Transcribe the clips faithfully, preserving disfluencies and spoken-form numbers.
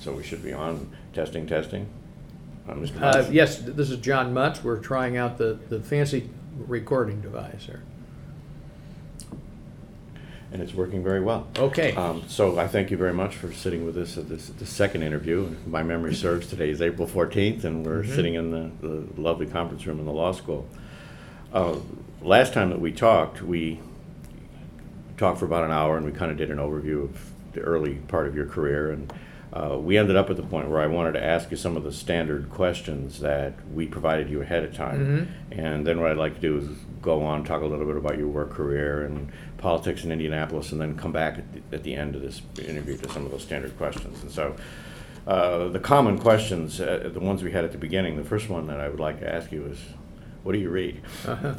So we should be on. Testing, testing. Uh, Mister Uh, Mutz? yes, this is John Mutz. We're trying out the, the fancy recording device here. And it's working very well. Okay. Um, so I thank you very much for sitting with us at this, the second interview. If my memory serves, today is April fourteenth, and we're Mm-hmm. sitting in the, the lovely conference room in the law school. Uh, last time that we talked, we talked for about an hour, and we kind of did an overview of the early part of your career. And uh, we ended up at the point where I wanted to ask you some of the standard questions that we provided you ahead of time. Mm-hmm. And then what I'd like to do is go on, talk a little bit about your work career and politics in Indianapolis, and then come back at the, at the end of this interview to some of those standard questions. And so uh, the common questions, uh, the ones we had at the beginning, the first one that I would like to ask you is, what do you read? Uh-huh.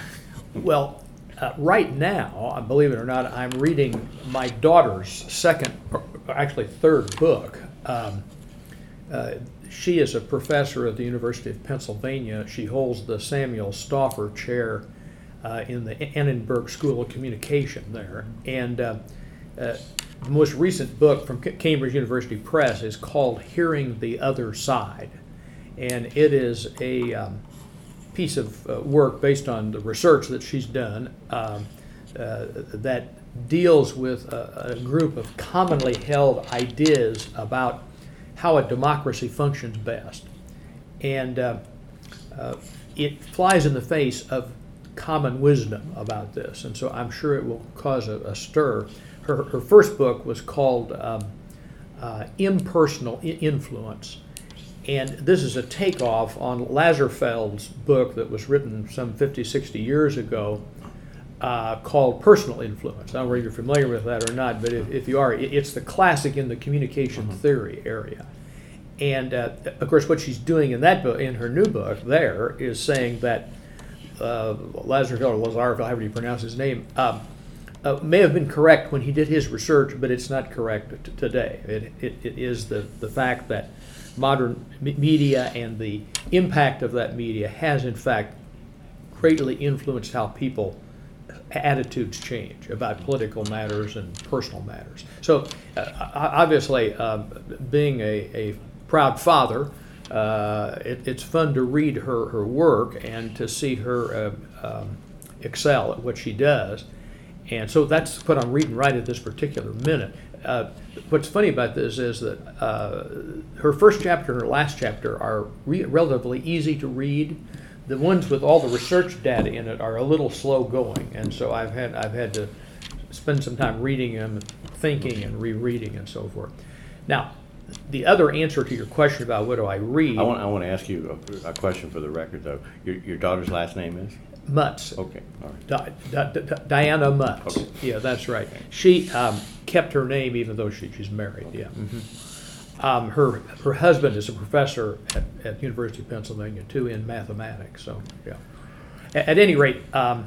Well, uh, right now, believe it or not, I'm reading my daughter's second, or actually third book. Um, uh, she is a professor at the University of Pennsylvania. She holds the Samuel Stauffer Chair uh, in the Annenberg School of Communication there. And uh, uh, the most recent book from C- Cambridge University Press is called Hearing the Other Side. And it is a um, piece of uh, work based on the research that she's done um, uh, that deals with a, a group of commonly held ideas about how a democracy functions best. And uh, uh, it flies in the face of common wisdom about this, and so I'm sure it will cause a, a stir. Her, her first book was called um, uh, Impersonal I- Influence. And this is a takeoff on Lazarsfeld's book that was written some fifty, sixty years ago uh, called Personal Influence. I don't know whether you're familiar with that or not, but if, if you are, it, it's the classic in the communication mm-hmm. theory area. And uh, of course, what she's doing in that book, in her new book there, is saying that uh, Lazarsfeld, or Lazarsfeld, however you pronounce his name, um, uh, may have been correct when he did his research, but it's not correct t- today. It, it, it is the, the fact that modern media and the impact of that media has in fact greatly influenced how people attitudes change about political matters and personal matters. So uh, obviously um, being a, a proud father, uh, it, it's fun to read her, her work and to see her uh, um, excel at what she does. And so that's what I'm reading right at this particular minute. Uh, what's funny about this is that uh, her first chapter and her last chapter are re- relatively easy to read. The ones with all the research data in it are a little slow going, and so I've had I've had to spend some time reading them, thinking and rereading and so forth. Now, the other answer to your question about what do I read? I want I want to ask you a, a question for the record, though. Your your daughter's last name is? Mutz. Okay, all right. Di- Di- Di- Diana Mutz. Okay. Yeah, that's right. She um, kept her name even though she, she's married. Yeah. Mm-hmm. Um, her her husband is a professor at, at the University of Pennsylvania too in mathematics. So yeah. At, at any rate, um,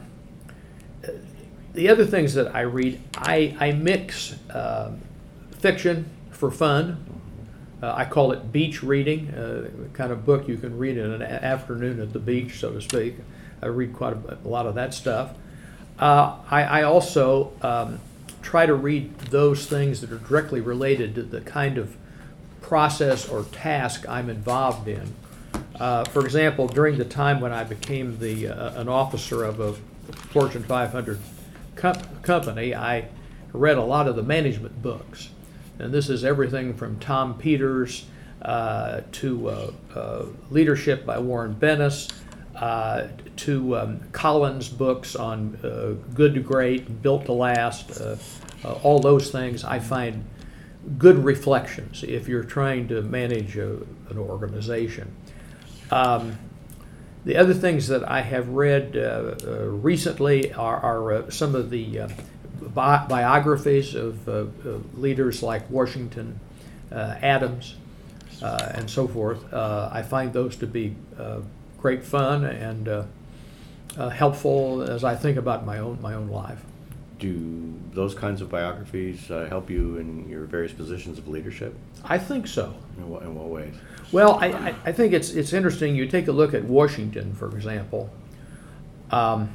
the other things that I read, I I mix uh, fiction for fun. Uh, I call it beach reading, uh, the kind of book you can read in an a- afternoon at the beach, so to speak. I read quite a, a lot of that stuff. Uh, I, I also um, try to read those things that are directly related to the kind of process or task I'm involved in. Uh, for example, during the time when I became the uh, an officer of a Fortune five hundred com- company, I read a lot of the management books. And this is everything from Tom Peters uh, to uh, uh, Leadership by Warren Bennis, uh, to um, Collins' books on uh, Good to Great, Built to Last, uh, uh, all those things I find good reflections if you're trying to manage a, an organization. Um, the other things that I have read uh, uh, recently are, are uh, some of the uh, bi- biographies of uh, uh, leaders like Washington, uh, Adams, uh, and so forth. Uh, I find those to be uh, great fun and uh, uh, helpful as I think about my own my own life. Do those kinds of biographies uh, help you in your various positions of leadership? I think so. In what, in what ways? Well, I, I, I think it's it's interesting. You take a look at Washington, for example. Um,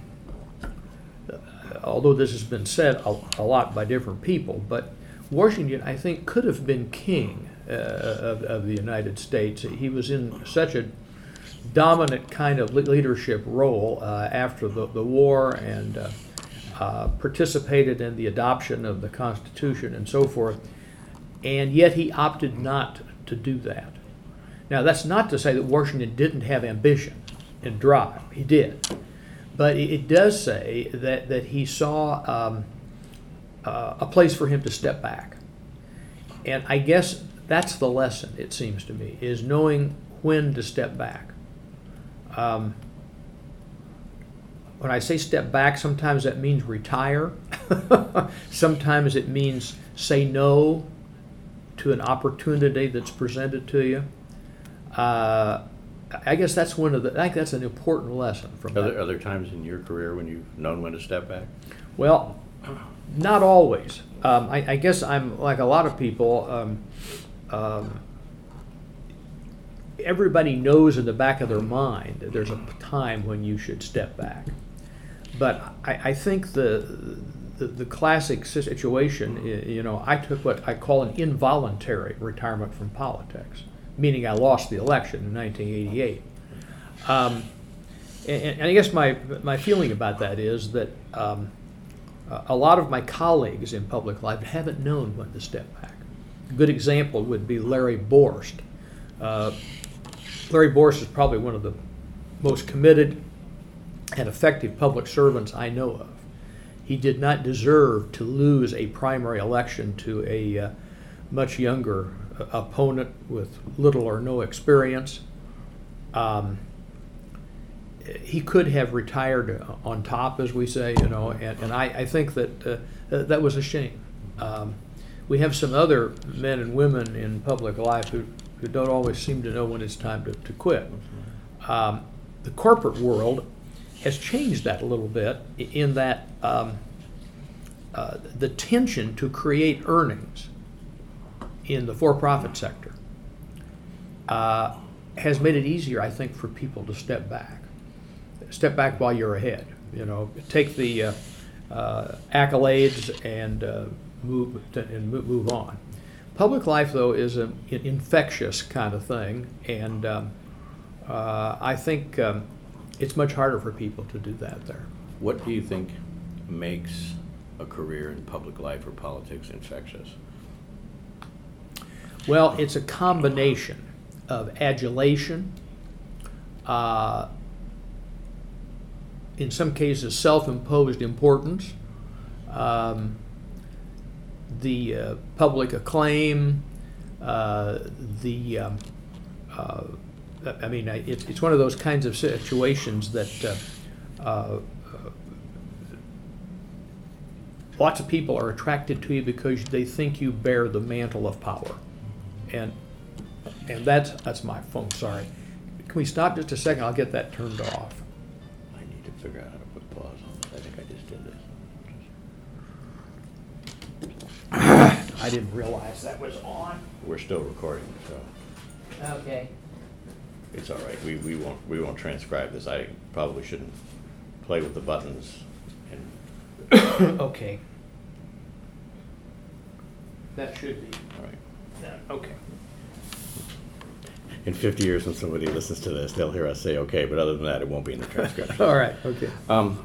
although this has been said a, a lot by different people, but Washington, I think, could have been king uh, of, of the United States. He was in such a dominant kind of le- leadership role uh, after the, the war, and uh, uh, participated in the adoption of the Constitution and so forth, and yet he opted not to do that. Now, that's not to say that Washington didn't have ambition and drive. He did. But it, it does say that, that he saw um, uh, a place for him to step back. And I guess that's the lesson, it seems to me, is knowing when to step back. Um, when I say step back, sometimes that means retire. Sometimes it means say no to an opportunity that's presented to you. Uh, I guess that's one of the. I think that's an important lesson from Are that. there other times in your career when you've known when to step back? Well, not always. Um, I, I guess I'm like a lot of people. Um, um, everybody knows in the back of their mind that there's a time when you should step back. But I, I think the, the the classic situation, you know, I took what I call an involuntary retirement from politics, meaning I lost the election in nineteen eighty-eight. Um, and, and I guess my my feeling about that is that um, a lot of my colleagues in public life haven't known when to step back. A good example would be Larry Borst. Uh, Larry Borst is probably one of the most committed and effective public servants I know of. He did not deserve to lose a primary election to a uh, much younger uh, opponent with little or no experience. Um, he could have retired on top, as we say, you know, and, and I, I think that uh, that was a shame. Um, we have some other men and women in public life who, who don't always seem to know when it's time to, to quit. Um, the corporate world has changed that a little bit in that um, uh, the tension to create earnings in the for-profit sector uh, has made it easier, I think, for people to step back. Step back while you're ahead. You know, take the uh, uh, accolades and uh, move to, and move on. Public life, though, is an infectious kind of thing, and um, uh, I think um, it's much harder for people to do that there. What do you think makes a career in public life or politics infectious? Well, it's a combination of adulation, uh, in some cases self-imposed importance, um, the uh, public acclaim, uh, the um, uh, I mean, it's, it's one of those kinds of situations that uh, uh, lots of people are attracted to you because they think you bear the mantle of power, and and that's that's my phone. Sorry, can we stop just a second? I'll get that turned off. I need to figure out how to put pause on this. I think I just did this. I didn't realize that was on. We're still recording, so Okay. it's all right. We, we won't we won't transcribe this. I probably shouldn't play with the buttons. And Okay. That should be. all right. Yeah, okay. In fifty years, when somebody listens to this, they'll hear us say okay, but other than that, it won't be in the transcription. All right. Okay. Um,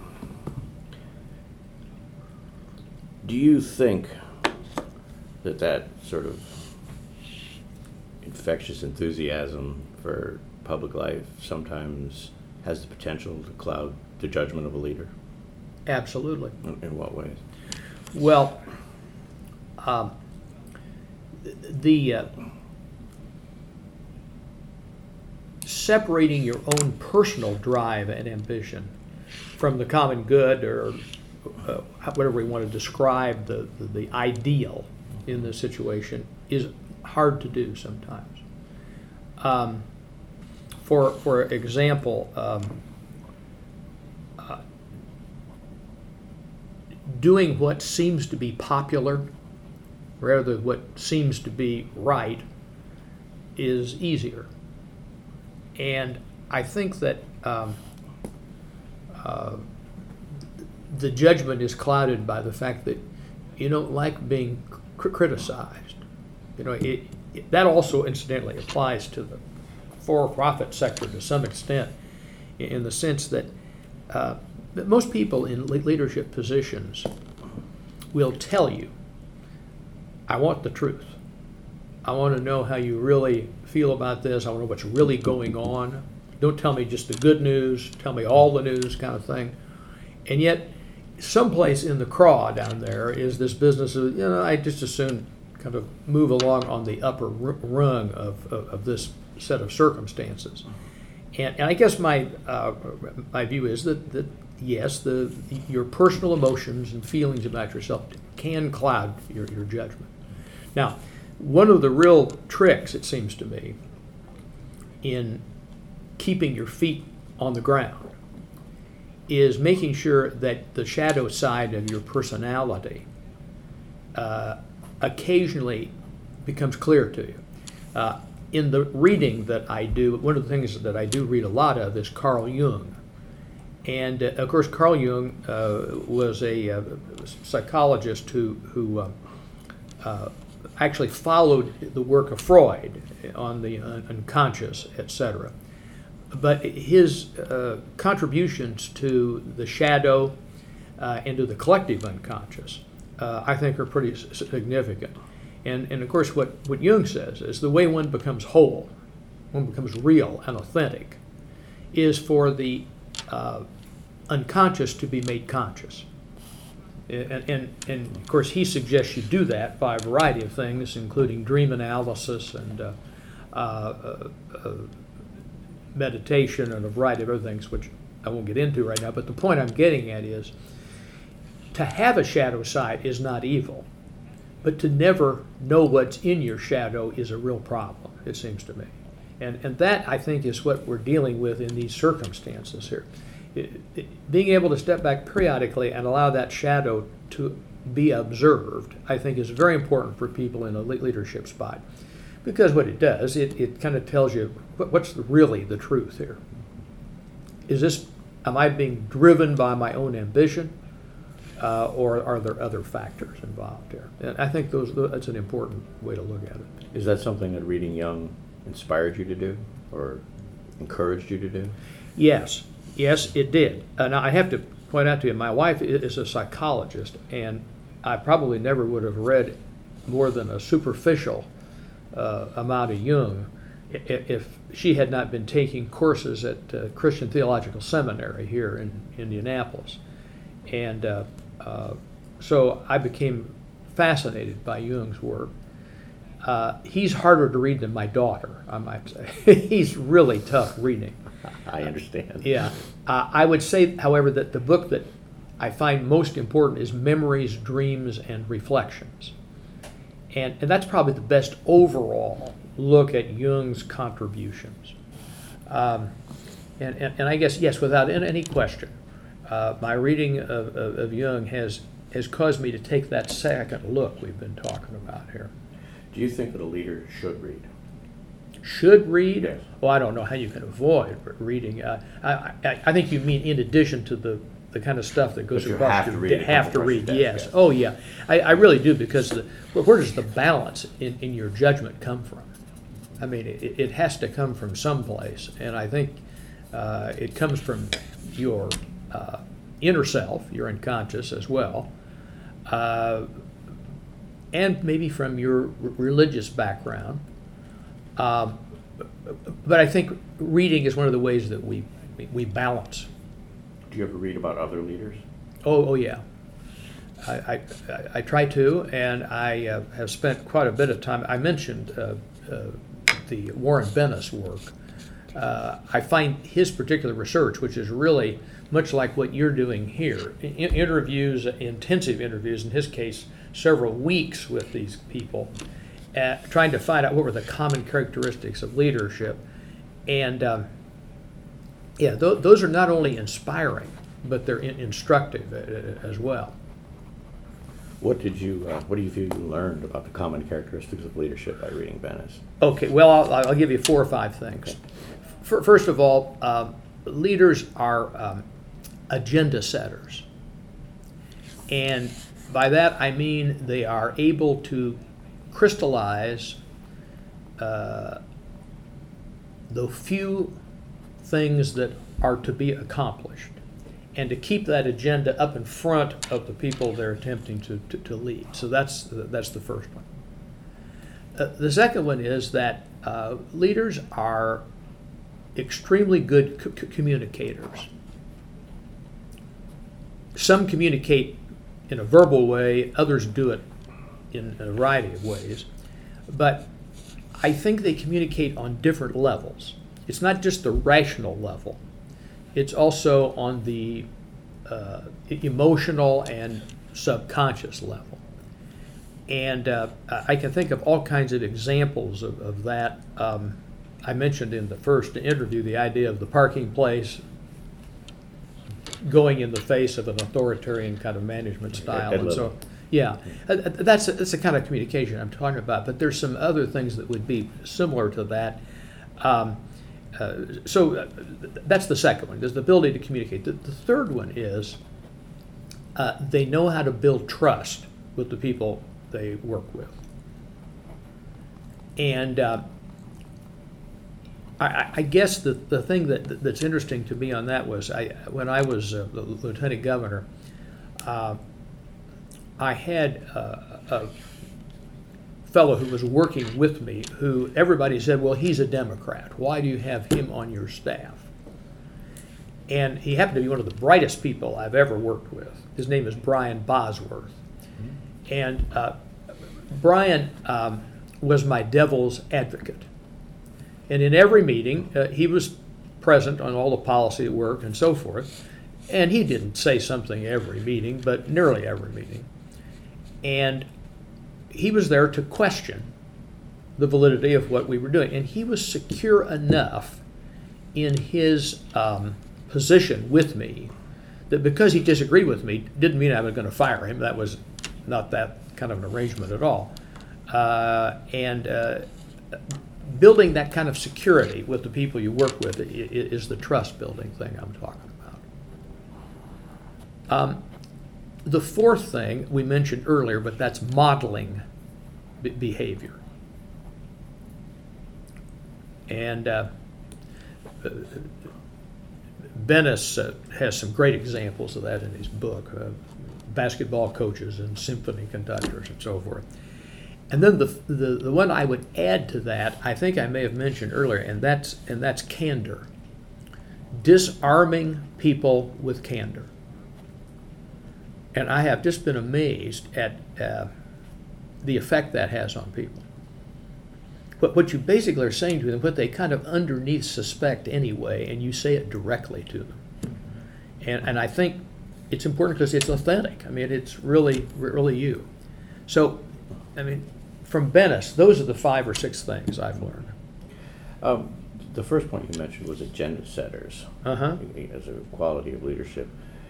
do you think that that sort of infectious enthusiasm for public life sometimes has the potential to cloud the judgment of a leader? Absolutely. In, in what ways? Well, um, the uh, separating your own personal drive and ambition from the common good, or uh, whatever we want to describe the, the, the ideal in this situation, is hard to do sometimes. Um, for for example, um, uh, doing what seems to be popular rather than what seems to be right is easier. And I think that um, uh, the judgment is clouded by the fact that you don't like being cr- criticized. You know, it, that also incidentally applies to the for-profit sector to some extent, in the sense that, uh, that most people in le- leadership positions will tell you, I want the truth. I want to know how you really feel about this. I want to know what's really going on. Don't tell me just the good news. Tell me all the news, kind of thing. And yet, someplace in the craw down there is this business of, you know, I just as soon kind of move along on the upper rung of, of, of this set of circumstances. And, and I guess my uh, my view is that, that yes, the your personal emotions and feelings about yourself can cloud your, your judgment. Now, one of the real tricks, it seems to me, in keeping your feet on the ground is making sure that the shadow side of your personality uh, occasionally becomes clear to you. Uh, in the reading that I do, one of the things that I do read a lot of is Carl Jung. And uh, of course, Carl Jung uh, was a uh, psychologist who, who uh, uh, actually followed the work of Freud on the un- unconscious, et cetera. But his uh, contributions to the shadow uh, and to the collective unconscious, uh, I think, are pretty s- significant. And, and of course, what, what Jung says is the way one becomes whole, one becomes real and authentic, is for the uh, unconscious to be made conscious. And, and, and of course, he suggests you do that by a variety of things, including dream analysis and uh, uh, uh, uh, meditation and a variety of other things, which I won't get into right now. But the point I'm getting at is to have a shadow side is not evil, but to never know what's in your shadow is a real problem, it seems to me. And, and that, I think, is what we're dealing with in these circumstances here. It, it, being able to step back periodically and allow that shadow to be observed, I think, is very important for people in a leadership spot. Because what it does, it, it kind of tells you what, what's the, really the truth here. Is this, am I being driven by my own ambition, uh, or are there other factors involved here? And I think those that's an important way to look at it. Is that something that reading Jung inspired you to do or encouraged you to do? Yes, yes, it did. Uh, now, I have to point out to you, my wife is a psychologist, and I probably never would have read more than a superficial uh, amount of Jung if she had not been taking courses at uh, Christian Theological Seminary here in Indianapolis. And uh, uh, so I became fascinated by Jung's work. Uh, he's harder to read than my daughter, I might say. He's really tough reading. I understand. Yeah. Uh, I would say, however, that the book that I find most important is Memories, Dreams, and Reflections. And, and that's probably the best overall look at Jung's contributions. Um, and, and, and I guess, yes, without any question, uh, my reading of, of, of Jung has, has caused me to take that second look we've been talking about here. Do you think that a leader should read? Should read? Yes. Well, I don't know how you can avoid reading. Uh, I, I, I think you mean in addition to the, the kind of stuff that goes But you across have your- to read it, have comes to across your read. desk, Yes. yes. Oh, yeah. I, I really do, because the, where, where does the balance in, in your judgment come from? I mean, it, it has to come from someplace, and I think uh, it comes from your uh, inner self, your unconscious as well, uh, and maybe from your r- religious background. Um, but I think reading is one of the ways that we we, we balance. Do you ever read about other leaders? Oh, oh yeah. I, I, I try to, and I uh, have spent quite a bit of time. I mentioned uh, uh, the Warren Bennis work. Uh, I find his particular research, which is really much like what you're doing here, I- interviews, intensive interviews, in his case, several weeks with these people, uh, trying to find out what were the common characteristics of leadership. And um, yeah, th- those are not only inspiring, but they're in- instructive uh, as well. What did you, uh, what do you feel you learned about the common characteristics of leadership by reading Bennis? Okay, well, I'll, I'll give you four or five things. Okay. F- First of all, um, leaders are um, agenda setters. And by that I mean they are able to crystallize uh, the few things that are to be accomplished, and to keep that agenda up in front of the people they're attempting to, to, to lead. So that's, that's the first one. Uh, the second one is that uh, leaders are extremely good c- communicators. Some communicate in a verbal way, others do it in a variety of ways. But I think they communicate on different levels. It's not just the rational level. It's also on the uh, emotional and subconscious level. And uh, I can think of all kinds of examples of, of that. Um, I mentioned in the first interview the idea of the parking place going in the face of an authoritarian kind of management style. At and so, level. yeah, uh, that's, that's the kind of communication I'm talking about. But there's some other things that would be similar to that. Um, uh, so uh, that's the second one, is the ability to communicate. The, the third one is uh, they know how to build trust with the people they work with. And uh, I, I guess the, the thing that that's interesting to me on that was I when I was uh, the lieutenant governor, uh, I had uh, a fellow who was working with me who everybody said, well, he's a Democrat. Why do you have him on your staff? And he happened to be one of the brightest people I've ever worked with. His name is Brian Bosworth. And uh, Brian um, was my devil's advocate. And in every meeting, uh, he was present on all the policy work and so forth. And he didn't say something every meeting, but nearly every meeting. And he was there to question the validity of what we were doing. And he was secure enough in his um, position with me that because he disagreed with me didn't mean I was going to fire him. That was not that kind of an arrangement at all. Uh, and uh, building that kind of security with the people you work with is the trust building thing I'm talking about. Um, the fourth thing we mentioned earlier, but that's modeling b- behavior. And uh, Bennis uh, has some great examples of that in his book, uh, basketball coaches and symphony conductors and so forth. And then the, the the one I would add to that, I think I may have mentioned earlier, and that's and that's candor. Disarming people with candor. And I have just been amazed at uh, the effect that has on people. But what you basically are saying to them, what they kind of underneath suspect anyway, and you say it directly to them. And and I think it's important because it's authentic. I mean, it's really, really you. So, I mean, from Bennis, those are the five or six things I've learned. Um, the first point you mentioned was agenda setters Uh-huh. as a quality of leadership.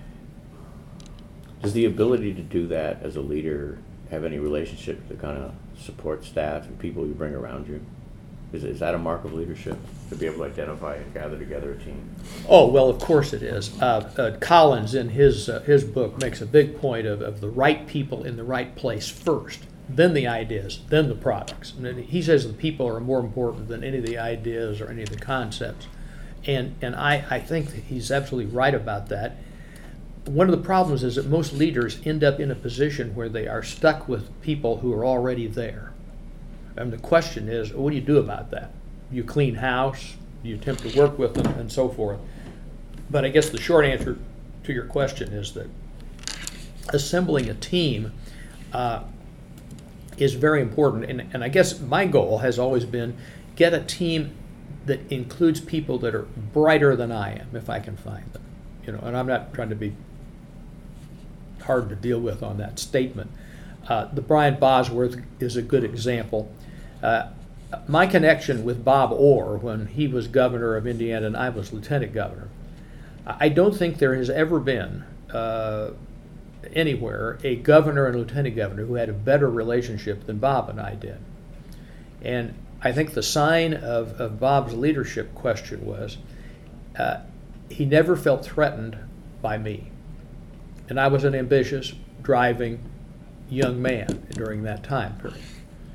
Does the ability to do that as a leader have any relationship to the kind of support staff and people you bring around you? Is, is that a mark of leadership, to be able to identify and gather together a team? Oh, well, of course it is. Uh, uh, Collins, in his uh, his book, makes a big point of, of the right people in the right place first, then the ideas, then the products. And then he says the people are more important than any of the ideas or any of the concepts. And and I, I think that he's absolutely right about that. One of the problems is that most leaders end up in a position where they are stuck with people who are already there. And the question is, what do you do about that? You clean house, you attempt to work with them, and so forth. But I guess the short answer to your question is that assembling a team uh, is very important. And, and I guess my goal has always been get a team that includes people that are brighter than I am, if I can find them. You know, and I'm not trying to be hard to deal with on that statement. Uh, the Brian Bosworth is a good example. Uh, my connection with Bob Orr when he was governor of Indiana and I was lieutenant governor, I don't think there has ever been uh, anywhere a governor and lieutenant governor who had a better relationship than Bob and I did. And I think the sign of, of Bob's leadership question was uh, he never felt threatened by me. And I was an ambitious, driving young man during that time period.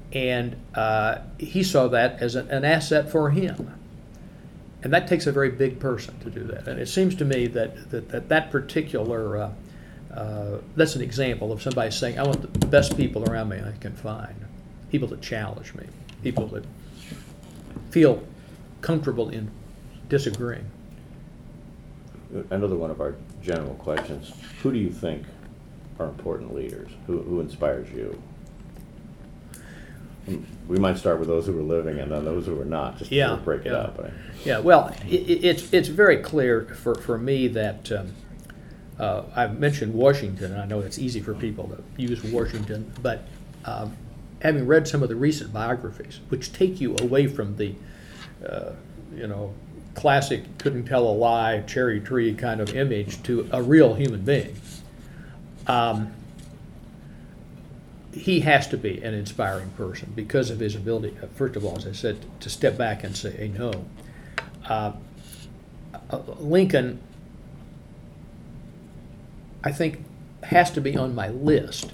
And uh, he saw that as an, an asset for him. And that takes a very big person to do that. And it seems to me that that, that, that particular, uh, uh, that's an example of somebody saying, I want the best people around me I can find. People that challenge me. People that feel comfortable in disagreeing. Another one of our general questions. Who do you think are important leaders? Who, who inspires you? We might start with those who are living and then those who are not, just yeah, to break it yeah. up. Right? Yeah, well, it, it's it's very clear for, for me that um, uh, I've mentioned Washington, and I know it's easy for people to use Washington, but um, having read some of the recent biographies, which take you away from the, uh, you know, classic couldn't tell a lie, cherry tree kind of image to a real human being, um, he has to be an inspiring person because of his ability, uh, first of all, as I said, to step back and say, hey, no. Uh, uh, Lincoln, I think, has to be on my list.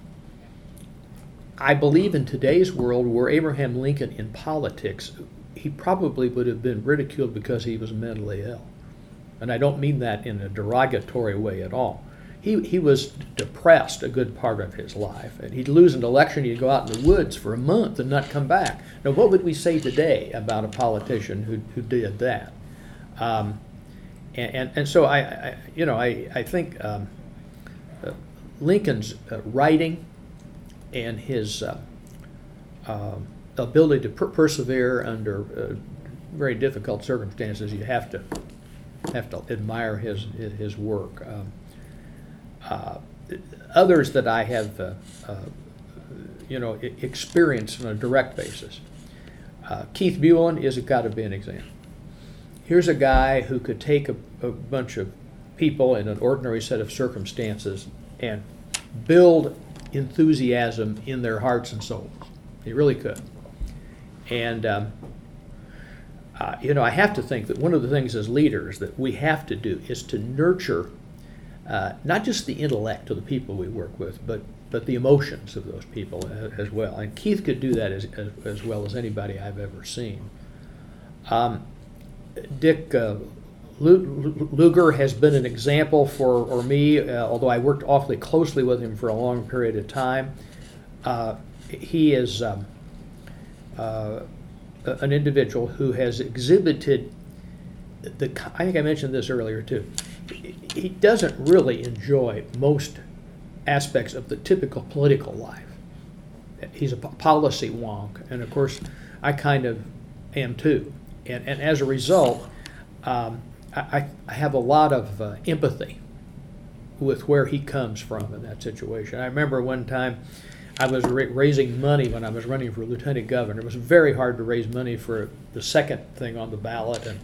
I believe in today's world, were Abraham Lincoln in politics, he probably would have been ridiculed because he was mentally ill. And I don't mean that in a derogatory way at all. He, he was depressed a good part of his life, and he'd lose an election, he'd go out in the woods for a month and not come back. Now, what would we say today about a politician who, who did that? Um, and, and, and so I, I, you know, I, I think um, uh, Lincoln's uh, writing and his uh, uh, ability to per- persevere under uh, very difficult circumstances, you have to have to admire his his work. Um, Uh, others that I have, uh, uh, you know, I- experienced on a direct basis. Uh, Keith Buellen is got to be an example. Here's a guy who could take a, a bunch of people in an ordinary set of circumstances and build enthusiasm in their hearts and souls. He really could. And, um, uh, you know, I have to think that one of the things as leaders that we have to do is to nurture Uh, not just the intellect of the people we work with, but but the emotions of those people as, as well. And Keith could do that as as, as well as anybody I've ever seen. Um, Dick uh, Lugar has been an example for or me, uh, although I worked awfully closely with him for a long period of time. Uh, he is um, uh, an individual who has exhibited the. I think I mentioned this earlier too. He doesn't really enjoy most aspects of the typical political life. He's a policy wonk, and of course, I kind of am too. And, and as a result, um, I, I have a lot of uh, empathy with where he comes from in that situation. I remember one time I was ra- raising money when I was running for lieutenant governor. It was very hard to raise money for the second thing on the ballot, and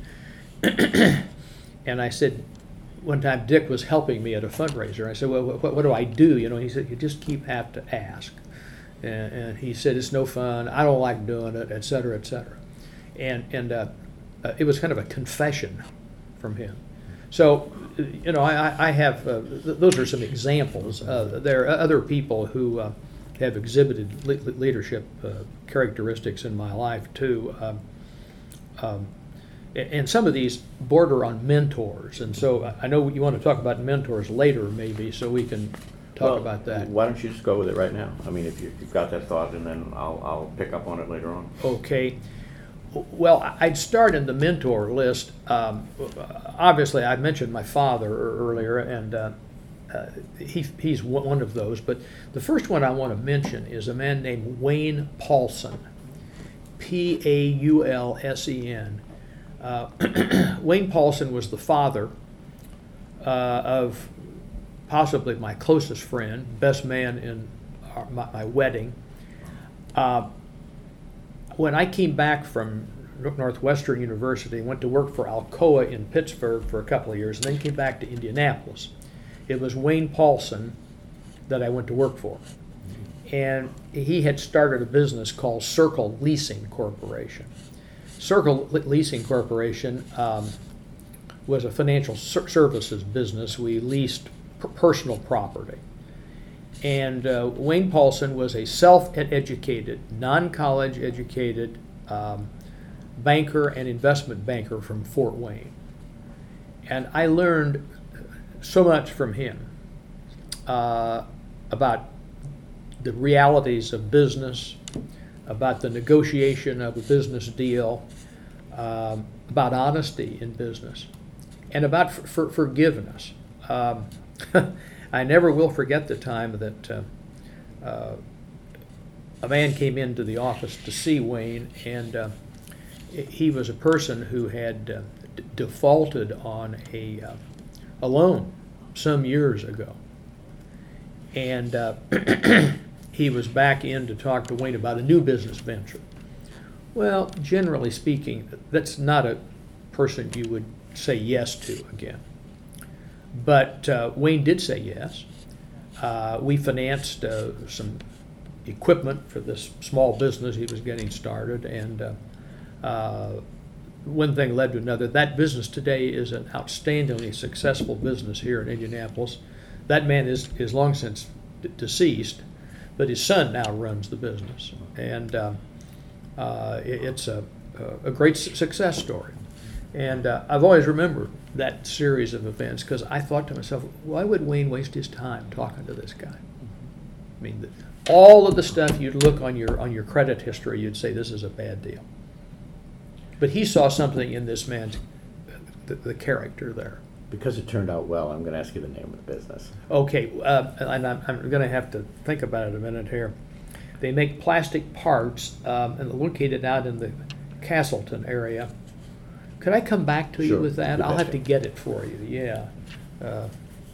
and I said, one time Dick was helping me at a fundraiser. I said, well, what, what do I do? You know, he said, you just keep have to ask. And, and he said, it's no fun. I don't like doing it, et cetera, et cetera. And, and uh, uh, it was kind of a confession from him. So, you know, I, I have, uh, th- those are some examples. Uh, there are other people who uh, have exhibited le- leadership uh, characteristics in my life, too. Um, um, And some of these border on mentors, and so I know you want to talk about mentors later, maybe, so we can talk well, about that. Why don't you just go with it right now? I mean, if you- you've got that thought, and then I'll I'll pick up on it later on. Okay. Well, I'd start in the mentor list. Um, obviously, I mentioned my father earlier, and uh, uh, he he's one of those. But the first one I want to mention is a man named Wayne Paulsen, P A U L S E N. Uh, Wayne Paulsen was the father uh, of possibly my closest friend, best man in our, my, my wedding. Uh, when I came back from Northwestern University, went to work for Alcoa in Pittsburgh for a couple of years, and then came back to Indianapolis. It was Wayne Paulsen that I went to work for. And he had started a business called Circle Leasing Corporation. Circle Leasing Corporation um, was a financial ser- services business. We leased per- personal property. And uh, Wayne Paulson was a self-educated, non-college educated um, banker and investment banker from Fort Wayne. And I learned so much from him uh, about the realities of business, about the negotiation of a business deal, um, about honesty in business, and about f- for forgiveness. Um, I never will forget the time that uh, uh, a man came into the office to see Wayne, and uh, he was a person who had uh, d- defaulted on a, uh, a loan some years ago. And uh, he was back in to talk to Wayne about a new business venture. Well, generally speaking, that's not a person you would say yes to again. But uh, Wayne did say yes. Uh, we financed uh, some equipment for this small business he was getting started, and uh, uh, one thing led to another. That business today is an outstandingly successful business here in Indianapolis. That man is, is long since d- deceased, but his son now runs the business, and uh, uh, it, it's a, a great su- success story. And uh, I've always remembered that series of events because I thought to myself, why would Wayne waste his time talking to this guy? I mean, the, all of the stuff you'd look on your on your credit history, you'd say this is a bad deal. But he saw something in this man's the, the character there. Because it turned out well, I'm going to ask you the name of the business. Okay, uh, and I'm, I'm going to have to think about it a minute here. They make plastic parts, um, and they're located out in the Castleton area. Could I come back to Sure, you with that? you I'll have betcha. to get it for you, yeah. Uh,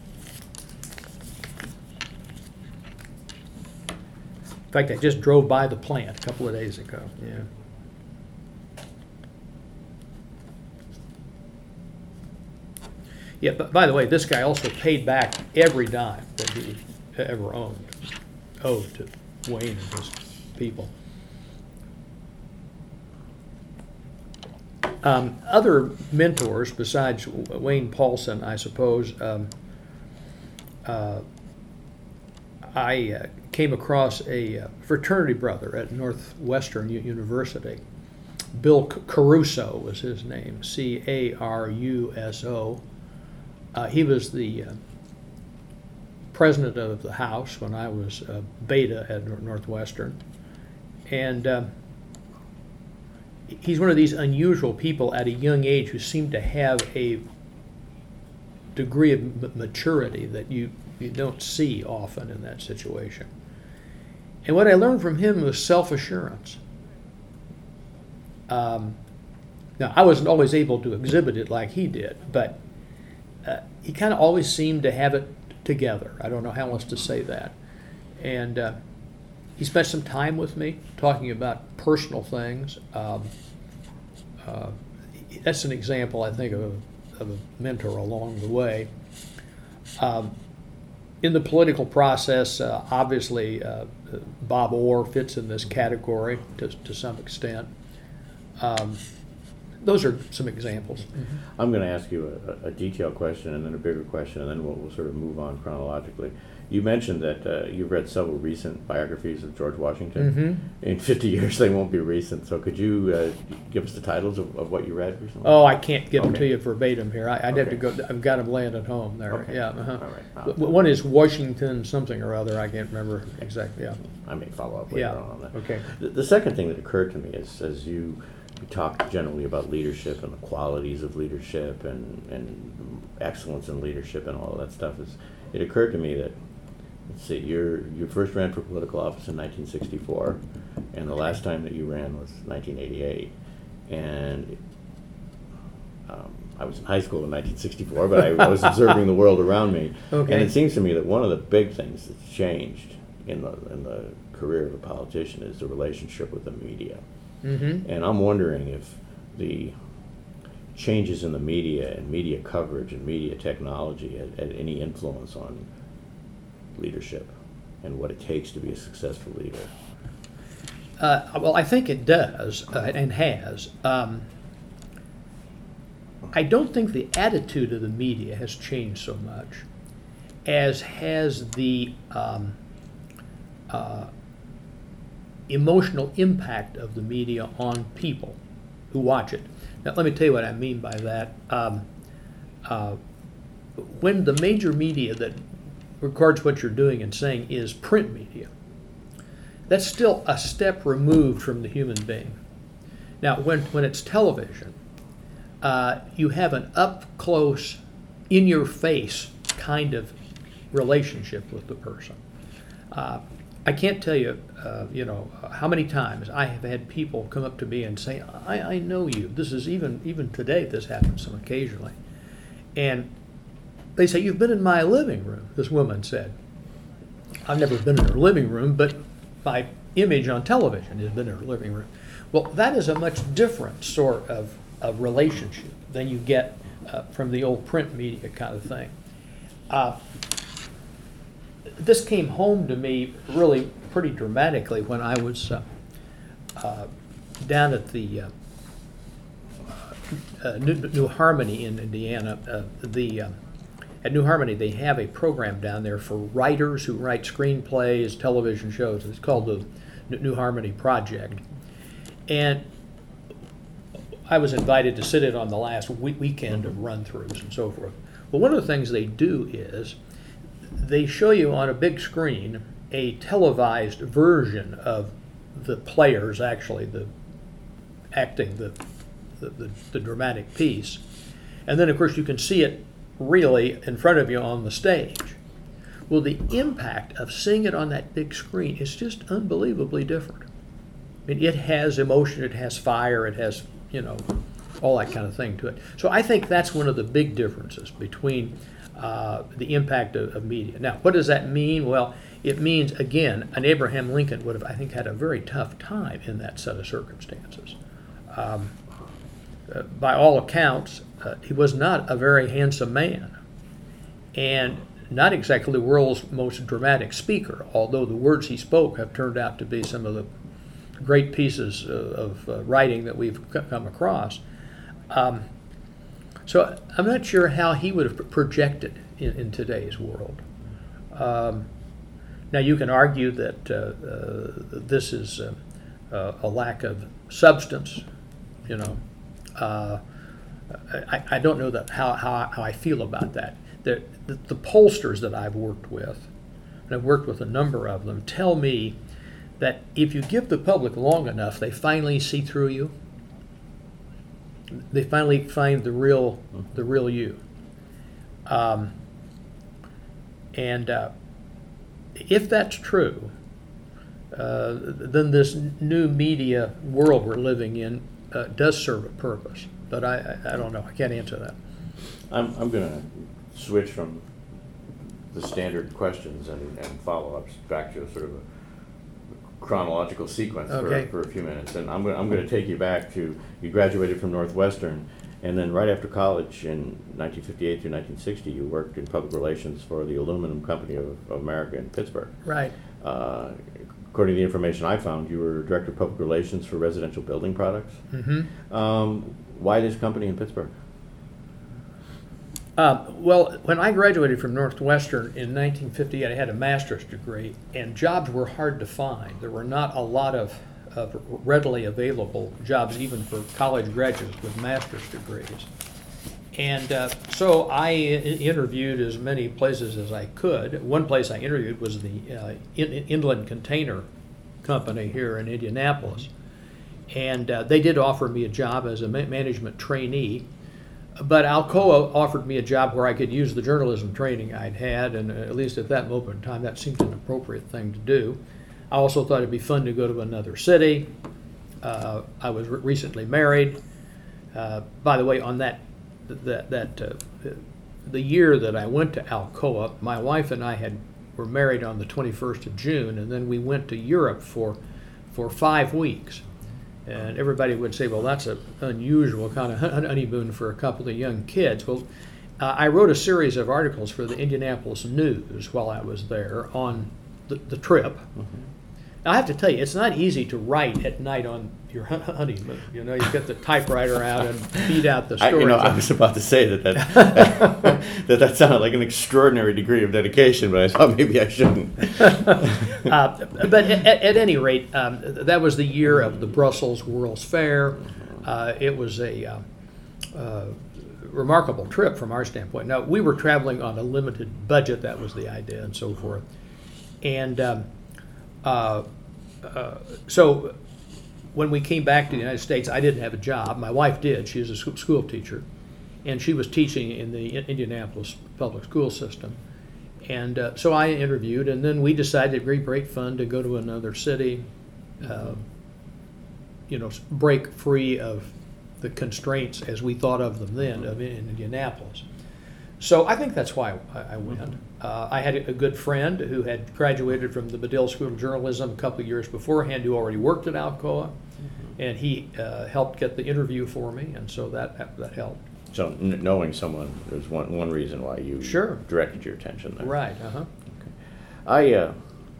in fact, I just drove by the plant a couple of days ago, yeah. Yeah, but by the way, this guy also paid back every dime that he ever owned, owed to Wayne and his people. Um, other mentors besides Wayne Paulson, I suppose, um, uh, I uh, came across a uh, fraternity brother at Northwestern U- University. Bill C- Caruso was his name, C A R U S O. Uh, he was the uh, president of the House when I was uh, beta at Nor- Northwestern. And uh, he's one of these unusual people at a young age who seem to have a degree of m- maturity that you, you don't see often in that situation. And what I learned from him was self-assurance. Um, now, I wasn't always able to exhibit it like he did, but uh, he kind of always seemed to have it together. I don't know how else to say that. And uh, he spent some time with me talking about personal things. Um, uh, that's an example, I think, of a, of a mentor along the way. Um, in the political process, uh, obviously, uh, Bob Orr fits in this category to, to some extent. Um, those are some examples. I'm going to ask you a, a detailed question and then a bigger question, and then we'll, we'll sort of move on chronologically. You mentioned that uh, you've read several recent biographies of George Washington. Mm-hmm. In fifty years, they won't be recent. So could you uh, give us the titles of, of what you read recently? Oh, I can't give them Okay. to you verbatim here. I, I'd have to Okay. go. I've got them laying at home there. Okay. Yeah. Uh-huh. All right. I'll- W- One is Washington something or other. I can't remember exactly. Yeah. I may follow up later Yeah. on on that. Okay. The, the second thing that occurred to me is, as you talk generally about leadership and the qualities of leadership and, and excellence in leadership and all of that stuff, is it occurred to me that, let's see, you're, you first ran for political office in nineteen sixty-four, and the last time that you ran was nineteen eighty-eight. And um, I was in high school in nineteen sixty-four, but I, I was observing the world around me. Okay. And it seems to me that one of the big things that's changed in the, in the career of a politician is the relationship with the media. Mm-hmm. And I'm wondering if the changes in the media and media coverage and media technology had, had any influence on leadership and what it takes to be a successful leader. Uh, well, I think it does uh, and has. Um, I don't think the attitude of the media has changed so much as has the um, uh, emotional impact of the media on people who watch it. Now, let me tell you what I mean by that. Um, uh, when the major media that records what you're doing and saying is print media, that's still a step removed from the human being. Now, when, when it's television, uh, you have an up-close, in-your-face kind of relationship with the person. Uh, I can't tell you, uh, you know, how many times I have had people come up to me and say, I, I know you. This is even, even today, this happens some occasionally. And they say, you've been in my living room, this woman said. I've never been in her living room, but my image on television has been in her living room. Well, that is a much different sort of, of relationship than you get uh, from the old print media kind of thing. Uh, this came home to me really pretty dramatically when I was uh, uh, down at the uh, uh, New, New Harmony in Indiana. Uh, the uh, At New Harmony, they have a program down there for writers who write screenplays, television shows. It's called the New Harmony Project. And I was invited to sit in on the last week- weekend of run-throughs and so forth. Well, one of the things they do is they show you on a big screen a televised version of the players actually the acting the, the, the, the dramatic piece. And then, of course, you can see it really in front of you on the stage. Well, the impact of seeing it on that big screen is just unbelievably different. I mean, it has emotion, it has fire, it has, you know, all that kind of thing to it. So I think that's one of the big differences between uh, the impact of, of media. Now, what does that mean? Well, it means, again, an Abraham Lincoln would have, I think, had a very tough time in that set of circumstances. Um, uh, by all accounts, uh, he was not a very handsome man, and not exactly the world's most dramatic speaker, although the words he spoke have turned out to be some of the great pieces uh, of uh, writing that we've c- come across. Um, so I'm not sure how he would have projected in, in today's world. Um, now you can argue that uh, uh, this is uh, uh, a lack of substance, you know. Uh, I, I don't know that how, how, how I feel about that. The, the, the pollsters that I've worked with, and I've worked with a number of them, tell me that if you give the public long enough, they finally see through you. They finally find the real, the real you. Um, and uh, if that's true, uh, then this new media world we're living in uh, does serve a purpose. But I, I, I don't know. I can't answer that. I'm, I'm going to switch from the standard questions and, and follow-ups back to a sort of a chronological sequence Okay. for, for a few minutes. And I'm going I'm going to take you back to, you graduated from Northwestern, and then right after college in nineteen fifty-eight through nineteen sixty, you worked in public relations for the Aluminum Company of, of America in Pittsburgh. Right. Uh, according to the information I found, you were Director of Public Relations for Residential Building Products. Mm-hmm. Um, why this company in Pittsburgh? Uh, well, when I graduated from Northwestern in nineteen fifty-eight, I had a master's degree, and jobs were hard to find. There were not a lot of, of readily available jobs, even for college graduates with master's degrees. And uh, so I interviewed as many places as I could. One place I interviewed was the uh, In- Inland Container Company here in Indianapolis. And uh, they did offer me a job as a ma- management trainee. But Alcoa offered me a job where I could use the journalism training I'd had, and at least at that moment in time, that seemed an appropriate thing to do. I also thought it'd be fun to go to another city. Uh, I was re- recently married. Uh, by the way, on that that that uh, the year that I went to Alcoa, my wife and I had were married on the twenty-first of June, and then we went to Europe for for five weeks. And everybody would say, well, that's an unusual kind of honeymoon for a couple of young kids. Well, uh, I wrote a series of articles for the Indianapolis News while I was there on the, the trip. Mm-hmm. Now, I have to tell you, it's not easy to write at night on your hun- honeymoon. You know, you get the typewriter out and feed out the I, stories. you know, I was about to say that that, that that sounded like an extraordinary degree of dedication, but I thought maybe I shouldn't. uh, but at, at any rate, um, that was the year of the Brussels World's Fair. Uh, it was a uh, uh, remarkable trip from our standpoint. Now, we were traveling on a limited budget. That was the idea and so forth. And um, uh, uh, so when we came back to the United States, I didn't have a job. My wife did. She was a sc- school teacher, and she was teaching in the I- Indianapolis public school system. And uh, so I interviewed, and then we decided it'd be great fun to go to another city, uh, you know, s- break free of the constraints as we thought of them then of in Indianapolis. So I think that's why I, I went. Uh, I had a good friend who had graduated from the Medill School of Journalism a couple of years beforehand, who already worked at Alcoa, mm-hmm. and he uh, helped get the interview for me, and so that that, that helped. So n- knowing someone is one one reason why you Sure. directed your attention there. Right. Uh huh. I uh,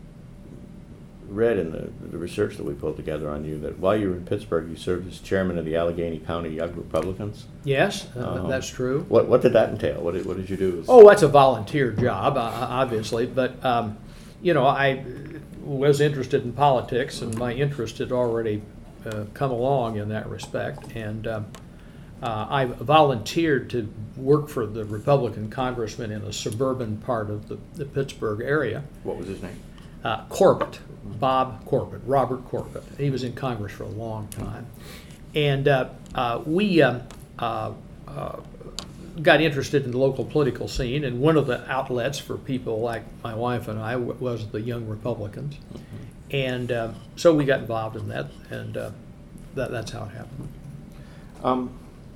read in the, the research that we pulled together on you that while you were in Pittsburgh, you served as chairman of the Allegheny County Young Republicans. Yes, uh, Uh-huh. that's true. What what did that entail? What did what did you do? As Oh, that's a volunteer job, uh, obviously, but um, you know, I was interested in politics, and my interest had already uh, come along in that respect, and um, uh, I volunteered to work for the Republican congressman in a suburban part of the, the Pittsburgh area. What was his name? Uh, Corbett, Bob Corbett, Robert Corbett. He was in Congress for a long time. And uh, uh, we um, uh, uh, got interested in the local political scene, and one of the outlets for people like my wife and I w- was the Young Republicans. Mm-hmm. And uh, so we got involved in that, and uh, that, that's how it happened. Um,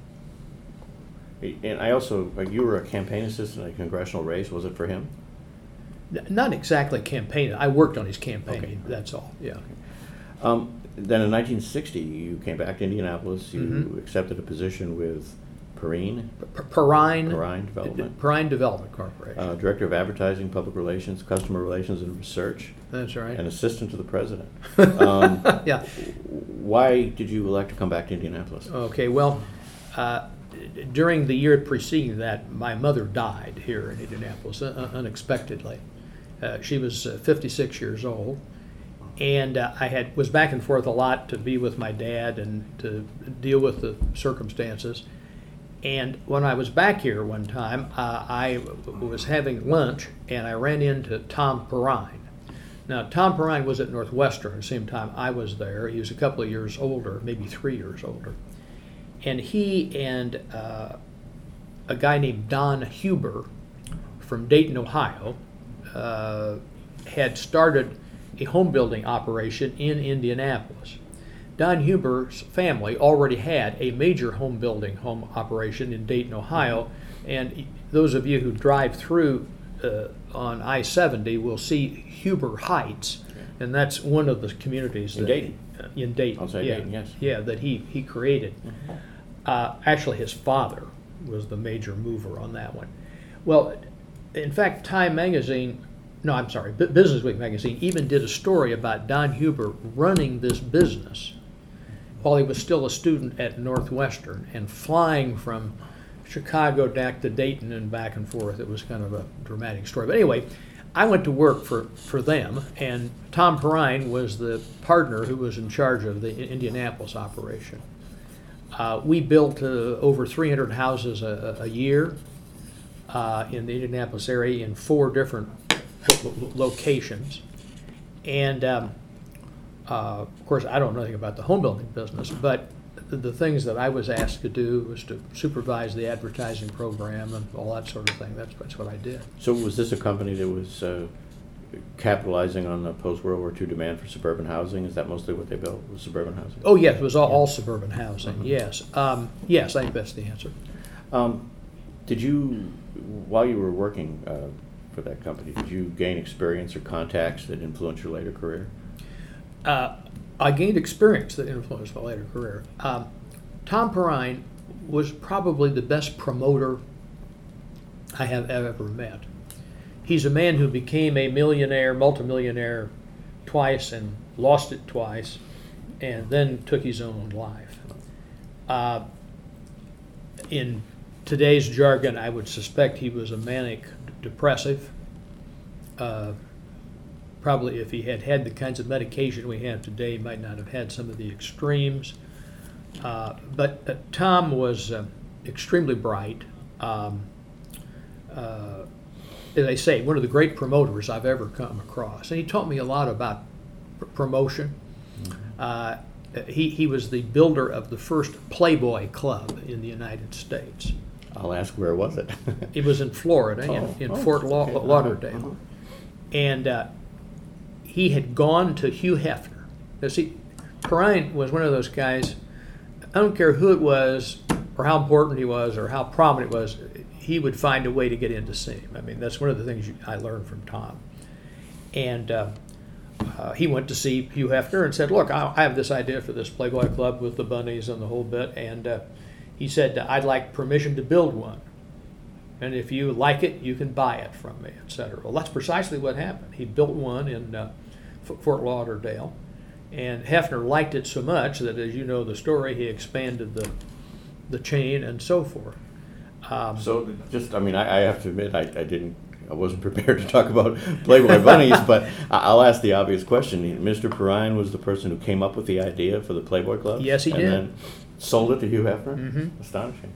and I also, like, you were a campaign assistant in a congressional race. Was it for him? Not exactly campaigning. I worked on his campaign. Okay. That's all. Yeah. Um, then in nineteen sixty, you came back to Indianapolis. You Mhm. accepted a position with Perrine, P- Perrine. Perrine Development, Perrine Development Corporation. uh, Director of Advertising, Public Relations, Customer Relations, and Research, That's right. and Assistant to the President. Um, Yeah. Why did you elect to come back to Indianapolis? Okay, well, uh, during the year preceding that, my mother died here in Indianapolis uh, unexpectedly. Uh, she was uh, fifty-six years old, and uh, I had was back and forth a lot to be with my dad and to deal with the circumstances. And when I was back here one time, uh, I w- was having lunch, and I ran into Tom Perrine. Now, Tom Perrine was at Northwestern at the same time I was there. He was a couple of years older, maybe three years older. And he and uh, a guy named Don Huber from Dayton, Ohio, uh, had started a home building operation in Indianapolis. Don Huber's family already had a major home building home operation in Dayton, Ohio, and those of you who drive through uh, on I seventy will see Huber Heights, and that's one of the communities In that, Dayton. uh, in Dayton, Outside yeah, Dayton, yes. yeah, that he he created. Uh, actually, his father was the major mover on that one. Well, in fact, Time Magazine, no, I'm sorry, Bu- Business Week magazine even did a story about Don Huber running this business while he was still a student at Northwestern and flying from Chicago back to Dayton and back and forth. It was kind of a dramatic story. But anyway, I went to work for, for them, and Tom Perrine was the partner who was in charge of the I- Indianapolis operation. Uh, we built uh, over three hundred houses a, a year uh, in the Indianapolis area in four different lo- lo- locations. And um, uh, of course, I don't know anything about the home building business, but the, the things that I was asked to do was to supervise the advertising program and all that sort of thing. That's, that's what I did. So was this a company that was uh, capitalizing on the post-World War Two demand for suburban housing? Is that mostly what they built, was suburban housing? Oh, yes, it was all, all suburban housing, yes. Um, yes, I think that's the answer. Um, did you, while you were working uh, for that company, did you gain experience or contacts that influenced your later career? Uh, I gained experience that influenced my later career. Um, Tom Perrine was probably the best promoter I have ever met. He's a man who became a millionaire, multimillionaire twice in lost it twice, and then took his own life. Uh, in today's jargon, I would suspect he was a manic depressive. Uh, probably if he had had the kinds of medication we have today, he might not have had some of the extremes. Uh, but uh, Tom was uh, extremely bright. Um, uh, as I say, one of the great promoters I've ever come across. And he taught me a lot about pr- promotion. Mm-hmm. Uh, he, he was the builder of the first Playboy Club in the United States. I'll ask, where was it? It was in Florida, oh, in, in oh, Fort La- okay. Lauderdale. Uh-huh. And uh, he had gone to Hugh Hefner. Now, see, Perrine was one of those guys, I don't care who it was, or how important he was, or how prominent he was, he would find a way to get in to see him. I mean, that's one of the things you, I learned from Tom. And uh, uh, he went to see Hugh Hefner and said, look, I, I have this idea for this Playboy Club with the bunnies and the whole bit. And uh, he said, I'd like permission to build one. And if you like it, you can buy it from me, et cetera. Well, that's precisely what happened. He built one in uh, F- Fort Lauderdale. And Hefner liked it so much that, as you know the story, he expanded the the chain and so forth. Um, so, just I mean, I, I have to admit, I, I didn't, I wasn't prepared to talk about Playboy bunnies, but I'll ask the obvious question: Mister Perrine was the person who came up with the idea for the Playboy Club. Yes, he and did. And then sold it to Hugh Hefner. Mm-hmm. Astonishing.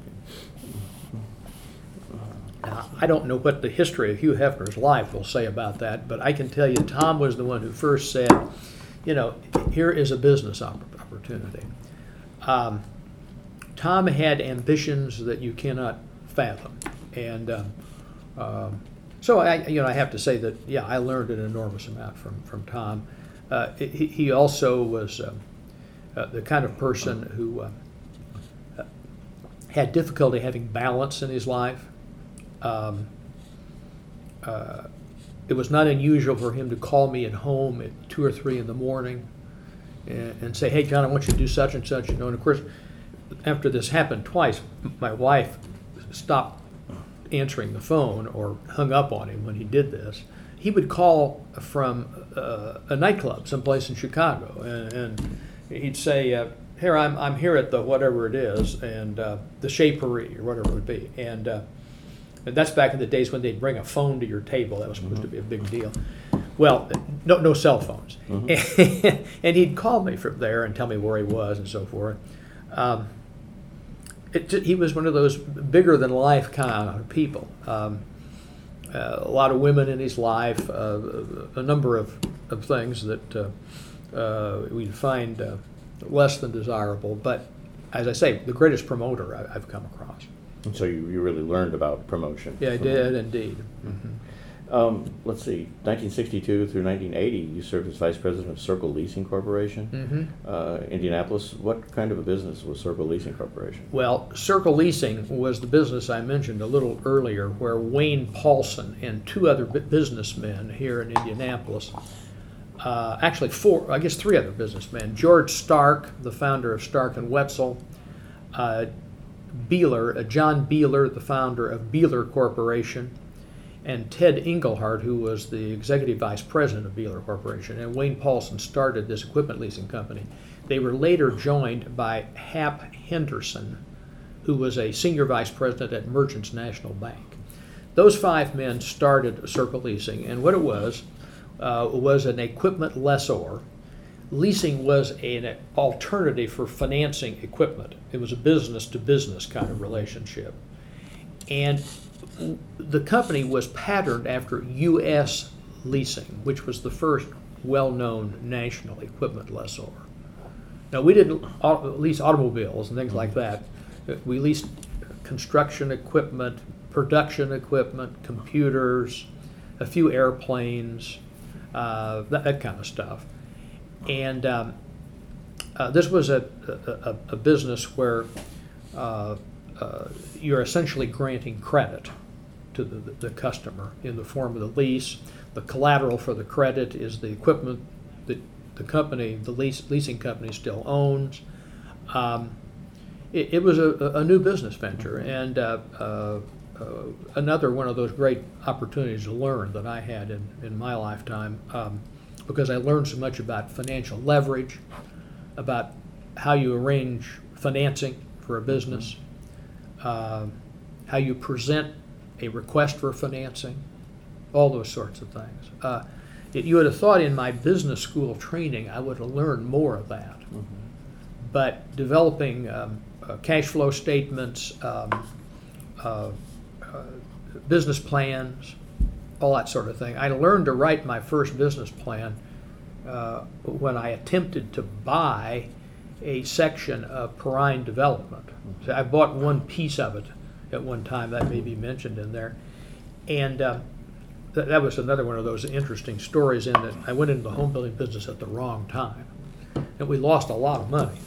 Now, I don't know what the history of Hugh Hefner's life will say about that, but I can tell you Tom was the one who first said, you know, here is a business opportunity. Um, Tom had ambitions that you cannot fathom, and um, um, so I, you know, I have to say that yeah, I learned an enormous amount from from Tom. Uh, he, he also was uh, uh, the kind of person who uh, uh, had difficulty having balance in his life. Um, uh, it was not unusual for him to call me at home at two or three in the morning and, and say, "Hey, John, I want you to do such and such." You know, and of course, after this happened twice, my wife stopped answering the phone or hung up on him when he did this. He would call from uh, a nightclub someplace in Chicago, and, and he'd say, uh, "Here, I'm I'm here at the whatever it is, and uh, the Chez Paris or whatever it would be," and. Uh, And that's back in the days when they'd bring a phone to your table. That was supposed mm-hmm. to be a big deal. Well, no, no cell phones. Mm-hmm. And he'd call me from there and tell me where he was and so forth. Um, it, he was one of those bigger than life kind of people. Um, uh, a lot of women in his life, uh, a number of, of things that uh, uh, we find uh, less than desirable. But as I say, the greatest promoter I, I've come across. And so you, you really learned about promotion. Yeah, I did indeed. Mm-hmm. Um, let's see, nineteen sixty-two through nineteen eighty, you served as vice president of Circle Leasing Corporation, mm-hmm. uh, Indianapolis. What kind of a business was Circle Leasing Corporation? Well, Circle Leasing was the business I mentioned a little earlier, where Wayne Paulson and two other b- businessmen here in Indianapolis, uh, actually four, I guess three other businessmen, George Stark, the founder of Stark and Wetzel, uh, Beeler, uh, John Beeler, the founder of Beeler Corporation, and Ted Engelhardt, who was the executive vice president of Beeler Corporation. And Wayne Paulson started this equipment leasing company. They were later joined by Hap Henderson, who was a senior vice president at Merchants National Bank. Those five men started Circle Leasing, and what it was uh, was an equipment lessor. Leasing was an alternative for financing equipment. It was a business-to-business kind of relationship. And the company was patterned after U S Leasing, which was the first well-known national equipment lessor. Now, we didn't lease automobiles and things like that. We leased construction equipment, production equipment, computers, a few airplanes, uh, that, that kind of stuff. And um, uh, this was a, a, a business where uh, uh, you're essentially granting credit to the, the customer in the form of the lease. The collateral for the credit is the equipment that the company, the lease, leasing company still owns. Um, it, it was a, a new business venture, and uh, uh, uh, another one of those great opportunities to learn that I had in, in my lifetime. Um, because I learned so much about financial leverage, about how you arrange financing for a business, uh, how you present a request for financing, all those sorts of things. Uh, it, you would have thought in my business school training I would have learned more of that. Mm-hmm. But developing um, uh, cash flow statements, um, uh, uh, business plans, all that sort of thing. I learned to write my first business plan uh, when I attempted to buy a section of Perrine Development. So I bought one piece of it at one time, that may be mentioned in there. And uh, th- that was another one of those interesting stories in that I went into the home building business at the wrong time. And we lost a lot of money.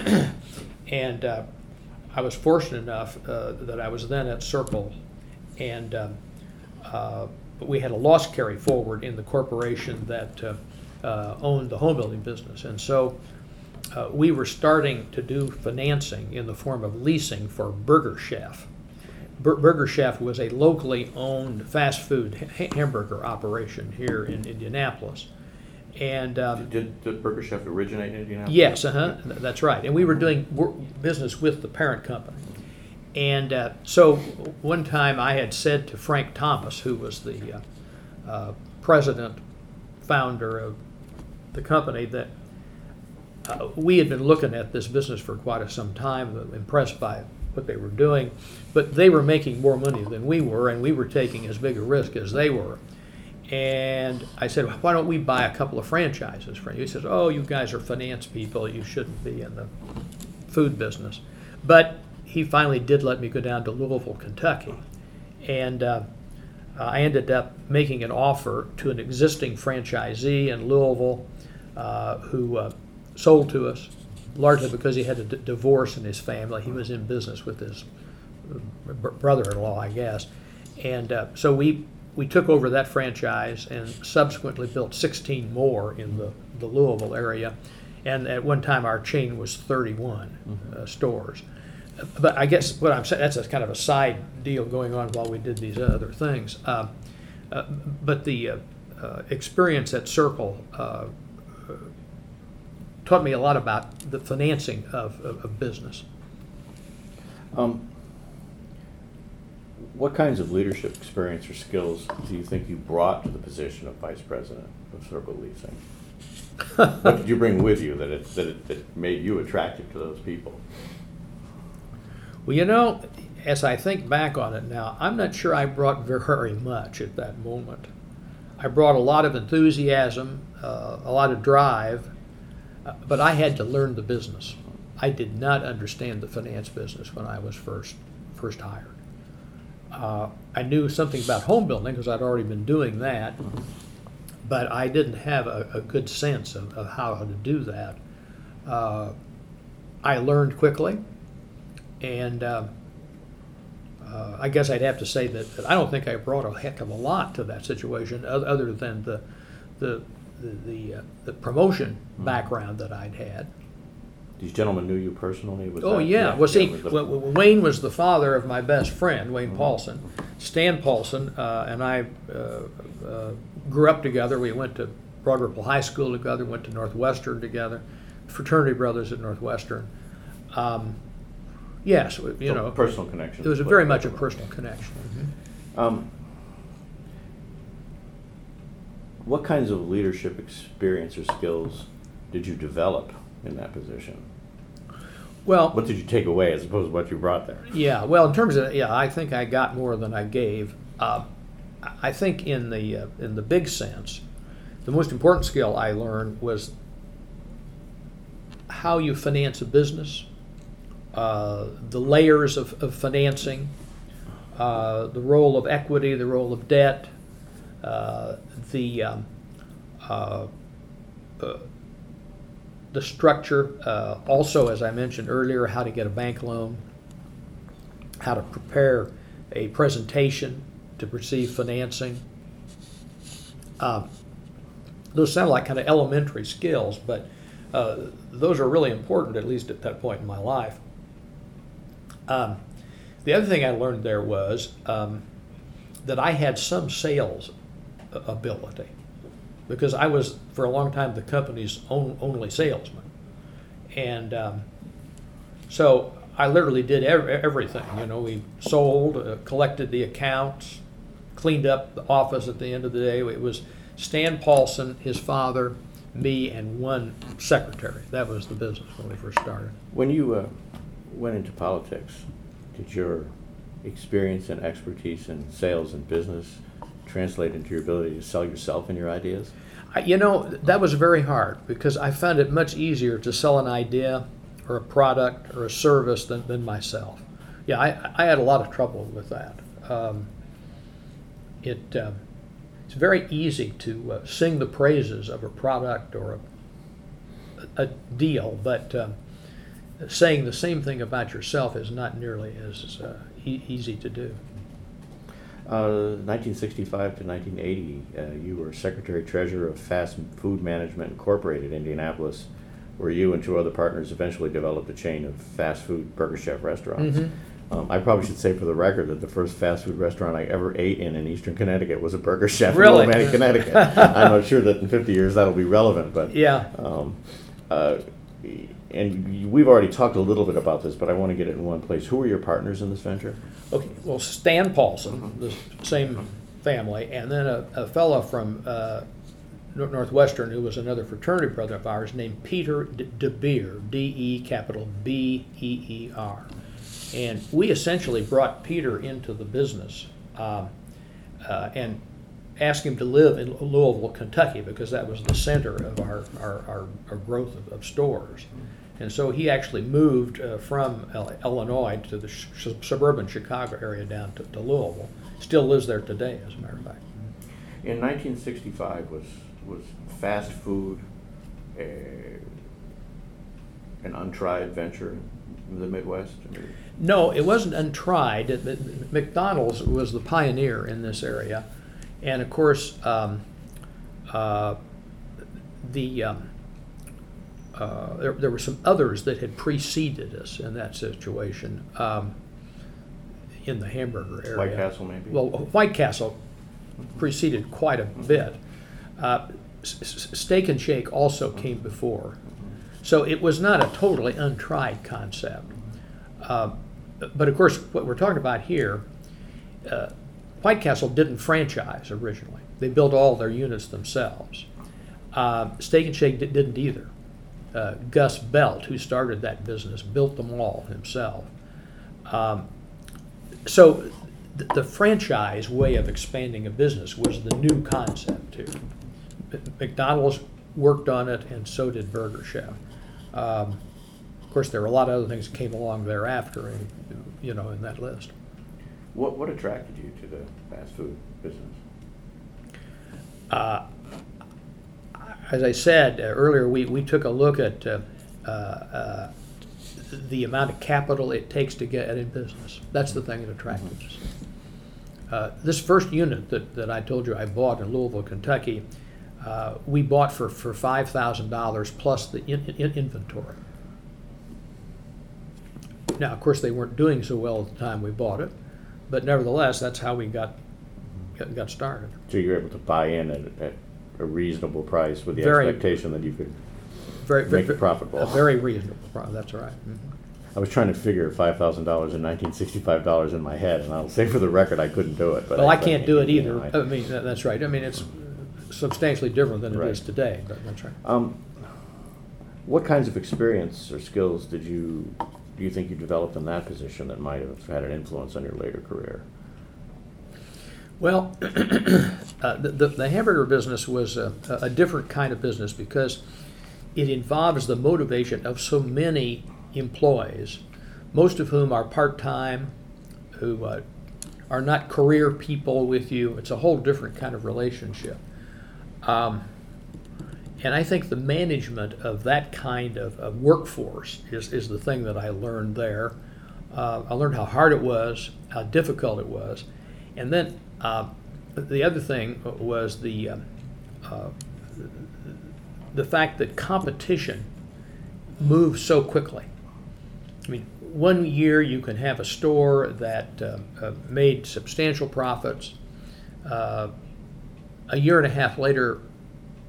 and uh, I was fortunate enough uh, that I was then at Circle, and um, uh, but we had a loss carry forward in the corporation that uh, uh, owned the home building business. And so uh, we were starting to do financing in the form of leasing for Burger Chef. Bur- Burger Chef was a locally owned fast food ha- hamburger operation here in Indianapolis. And um, did, did Burger Chef originate in Indianapolis? Yes, uh-huh, that's right. And we were doing work, business with the parent company. And uh, so one time I had said to Frank Thomas, who was the uh, uh, president, founder of the company, that uh, we had been looking at this business for quite some time, impressed by what they were doing, but they were making more money than we were, and we were taking as big a risk as they were. And I said, why don't we buy a couple of franchises for you? He says, oh, you guys are finance people. You shouldn't be in the food business. But he finally did let me go down to Louisville, Kentucky. And uh, I ended up making an offer to an existing franchisee in Louisville uh, who uh, sold to us, largely because he had a d- divorce in his family. He was in business with his b- brother-in-law, I guess. And uh, so we... We took over that franchise and subsequently built sixteen more in the, the Louisville area. And at one time our chain was thirty-one mm-hmm. uh, stores. But I guess what I'm saying, that's a kind of a side deal going on while we did these other things. Uh, uh, but the uh, uh, experience at Circle uh, taught me a lot about the financing of, of, of business. Um. What kinds of leadership experience or skills do you think you brought to the position of vice president of Circle Leasing? What did you bring with you that it, that it that made you attractive to those people? Well, you know, as I think back on it now, I'm not sure I brought very much at that moment. I brought a lot of enthusiasm, uh, a lot of drive, uh, but I had to learn the business. I did not understand the finance business when I was first first hired. Uh, I knew something about home building because I'd already been doing that, but I didn't have a, a good sense of, of how to do that. Uh, I learned quickly, and uh, uh, I guess I'd have to say that, that I don't think I brought a heck of a lot to that situation, other than the the the, the, uh, the promotion background that I'd had. These gentlemen knew you personally? Was oh, that, yeah. yeah. Well, see, yeah, the, well, Wayne was the father of my best friend, Wayne mm-hmm. Paulson. Stan Paulson uh, and I uh, uh, grew up together. We went to Broad Ripple High School together, went to Northwestern together, fraternity brothers at Northwestern. Um, yes, you so know. Personal connection. It was a very much a personal connection. Mm-hmm. Um, what kinds of leadership experience or skills did you develop in that position? Well, what did you take away as opposed to what you brought there? Yeah, well, in terms of yeah, I think I got more than I gave. Uh, I think in the uh, in the big sense, the most important skill I learned was how you finance a business, uh, the layers of, of financing, uh, the role of equity, the role of debt, uh, the um, uh, uh, the structure, uh, also, as I mentioned earlier, how to get a bank loan, how to prepare a presentation to receive financing. Um, those sound like kind of elementary skills, but uh, those are really important, at least at that point in my life. Um, the other thing I learned there was um, that I had some sales ability. because I was, for a long time, the company's own, only salesman. And um, so I literally did ev- everything. You know, we sold, uh, collected the accounts, cleaned up the office at the end of the day. It was Stan Paulson, his father, me, and one secretary. That was the business when we first started. When you uh, went into politics, did your experience and expertise in sales and business translate into your ability to sell yourself and your ideas? I, you know, that was very hard because I found it much easier to sell an idea or a product or a service than, than myself. Yeah, I, I had a lot of trouble with that. Um, it uh, It's very easy to uh, sing the praises of a product or a, a deal, but uh, saying the same thing about yourself is not nearly as uh, e- easy to do. Uh, nineteen sixty-five to nineteen eighty, uh, you were Secretary Treasurer of Fast Food Management Incorporated, Indianapolis, where you and two other partners eventually developed a chain of fast food Burger Chef restaurants. Mm-hmm. Um, I probably should say for the record that the first fast food restaurant I ever ate in in Eastern Connecticut was a Burger Chef really? in Willimantic, Connecticut. I'm not sure that in fifty years that'll be relevant, but yeah. Um, uh, and we've already talked a little bit about this, but I want to get it in one place. Who are your partners in this venture? Okay, well, Stan Paulson, the same family, and then a, a fellow from uh, Northwestern who was another fraternity brother of ours named Peter DeBeer, D E capital B E E R. And we essentially brought Peter into the business um, uh, and asked him to live in Louisville, Kentucky, because that was the center of our, our, our, our growth of, of stores. And so he actually moved uh, from Illinois to the sh- suburban Chicago area down to, to Louisville. Still lives there today, as a matter of fact. In nineteen sixty-five, was was fast food uh, an untried venture in the Midwest? No, it wasn't untried. It, it, McDonald's was the pioneer in this area. And of course, um, uh, the um, uh, there, there were some others that had preceded us in that situation um, in the hamburger area. White Castle, maybe? Well, White Castle preceded quite a bit. Uh, S- Steak and Shake also came before. So it was not a totally untried concept. Uh, but of course, what we're talking about here, uh, White Castle didn't franchise originally. They built all their units themselves. Uh, Steak and Shake di- didn't either. Uh, Gus Belt, who started that business, built them all himself. Um, so th- the franchise way of expanding a business was the new concept here. M- McDonald's worked on it, and so did Burger Chef. Um, of course, there were a lot of other things that came along thereafter, in, you know, in that list. What what attracted you to the fast food business? Uh, as I said uh, earlier, we, we took a look at uh, uh, uh, the amount of capital it takes to get in business. That's the thing that attracted mm-hmm. us. Uh, this first unit that, that I told you I bought in Louisville, Kentucky, uh, we bought for, for five thousand dollars plus the in, in inventory. Now, of course, they weren't doing so well at the time we bought it, but nevertheless, that's how we got got, got started. So you were able to buy in at, at a reasonable price with the very, expectation that you could very, make very, it profitable. A very reasonable price, that's right. Mm-hmm. I was trying to figure five thousand dollars and nineteen sixty-five dollars in my head, and I'll say for the record I couldn't do it. But well, I, I can't but, do it you either. know, I, I mean, that's right. I mean, it's substantially different than it right. is today, but that's right. Um, what kinds of experience or skills did you do you think you developed in that position that might have had an influence on your later career? Well, uh, the, the, the hamburger business was a, a different kind of business because it involves the motivation of so many employees, most of whom are part-time, who uh, are not career people with you. It's a whole different kind of relationship. Um, and I think the management of that kind of, of workforce is, is the thing that I learned there. Uh, I learned how hard it was, how difficult it was. And then uh, the other thing was the, uh, uh, the fact that competition moves so quickly. I mean, one year you can have a store that uh, uh, made substantial profits. Uh, a year and a half later,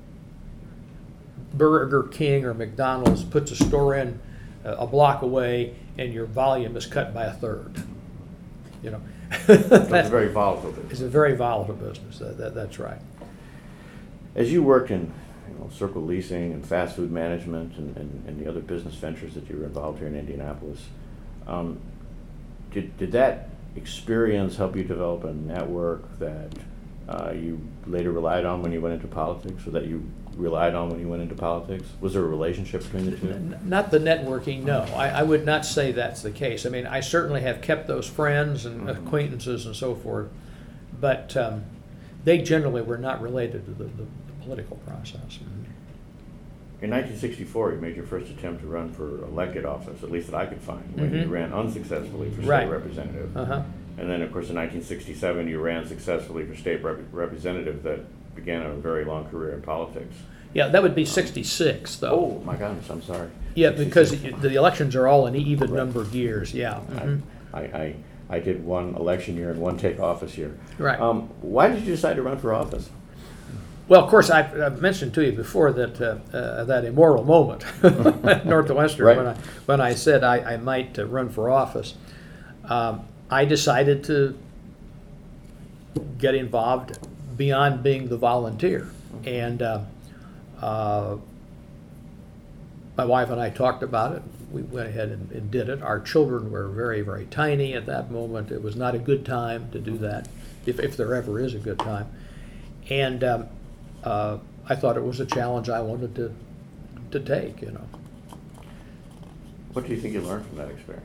Burger King or McDonald's puts a store in uh, a block away, and your volume is cut by a third. You know, So it's a very volatile business. It's a very volatile business. That, that, that's right. As you worked in you know, Circle Leasing and fast food management and, and, and the other business ventures that you were involved here in Indianapolis, um, did, did that experience help you develop a network that uh, you later relied on when you went into politics, or that you relied on when you went into politics? Was there a relationship between the two? N- Not the networking, no. I, I would not say that's the case. I mean, I certainly have kept those friends and Mhm. acquaintances and so forth, but um, they generally were not related to the, the, the political process. In nineteen sixty-four, you made your first attempt to run for elected office, at least that I could find, when you Mhm. ran unsuccessfully for state Right. representative. Uh-huh. And then, of course, in nineteen sixty-seven, you ran successfully for state rep- representative that began a very long career in politics. Yeah, that would be sixty-six, though. Oh, my goodness, I'm sorry. Yeah, because sixty-six. the elections are all in even Right. numbered years, yeah. Mhm. I, I, I, I did one election year and one take office year. Right. Um, why did you decide to run for office? Well, of course, I've, I've mentioned to you before that uh, uh, that immoral moment at Northwestern Right. when I when I said I, I might uh, run for office. Um, I decided to get involved beyond being the volunteer, and uh, uh, my wife and I talked about it. We went ahead and, and did it. Our children were very, very tiny at that moment. It was not a good time to do that, if, if there ever is a good time. And um, uh, I thought it was a challenge I wanted to to take, you know. What do you think you learned from that experience?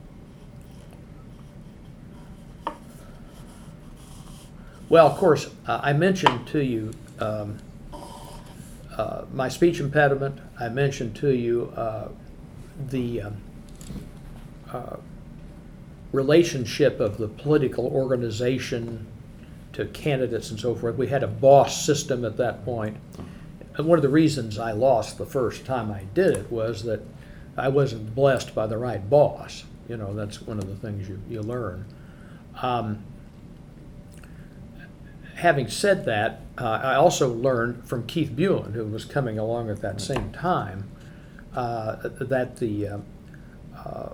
Well, of course, uh, I mentioned to you um, uh, my speech impediment. I mentioned to you uh, the um, uh, relationship of the political organization to candidates and so forth. We had a boss system at that point. And one of the reasons I lost the first time I did it was that I wasn't blessed by the right boss. You know, that's one of the things you, you learn. Um, having said that, uh, I also learned from Keith Buellen, who was coming along at that same time, uh, that the uh, uh,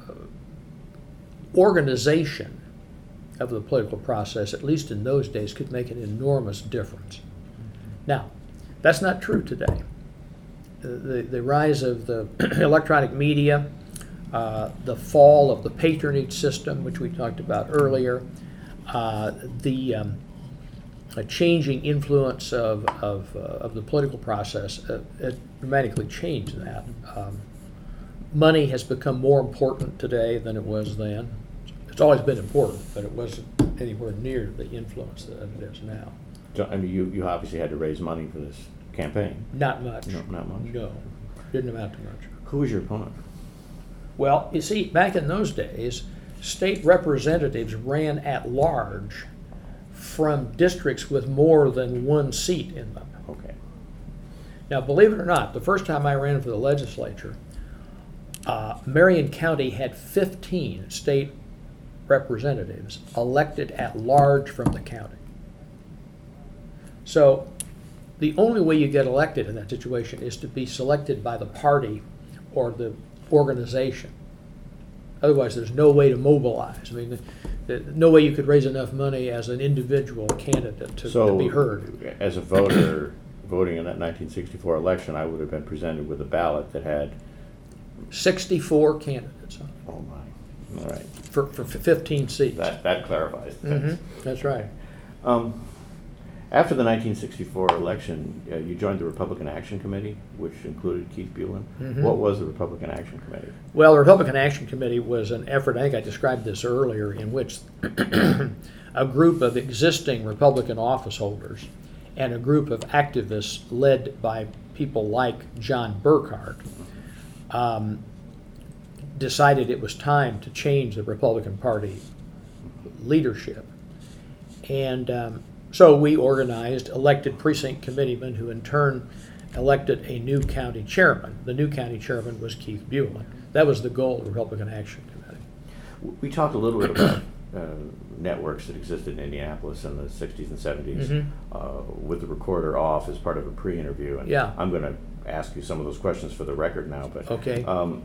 organization of the political process, at least in those days, could make an enormous difference. Now, that's not true today. The, the rise of the electronic media, uh, the fall of the patronage system, which we talked about earlier, uh, the um, a changing influence of, of, uh, of the political process uh, it dramatically changed that. Um, money has become more important today than it was then. It's always been important, but it wasn't anywhere near the influence that it is now. So, I mean, you, you obviously had to raise money for this campaign. Not much. No, not much. No, didn't amount to much. Who was your opponent? Well, you see, back in those days, state representatives ran at large from districts with more than one seat in them. Okay. Now, believe it or not, the first time I ran for the legislature, uh, Marion County had fifteen state representatives elected at large from the county. So the only way you get elected in that situation is to be selected by the party or the organization. Otherwise, there's no way to mobilize. I mean, the, the, no way you could raise enough money as an individual candidate to, So, to be heard. as a voter voting in that nineteen sixty-four election, I would have been presented with a ballot that had, sixty-four candidates on it oh my, all right, for, for fifteen seats. that, that clarifies things. Mhm, that's right. Um, after the nineteen sixty-four election, uh, you joined the Republican Action Committee, which included Keith Buellen. Mhm. What was the Republican Action Committee? Well, the Republican Action Committee was an effort, I think I described this earlier, in which a group of existing Republican office holders and a group of activists led by people like John Burkhart um, decided it was time to change the Republican Party leadership. And um, so we organized elected precinct committeemen who in turn elected a new county chairman. The new county chairman was Keith Buellen. That was the goal of the Republican Action Committee. We talked a little bit about uh, networks that existed in Indianapolis in the sixties and seventies Mhm. uh, with the recorder off as part of a pre-interview. And Yeah. I'm going to ask you some of those questions for the record now, but Okay. um,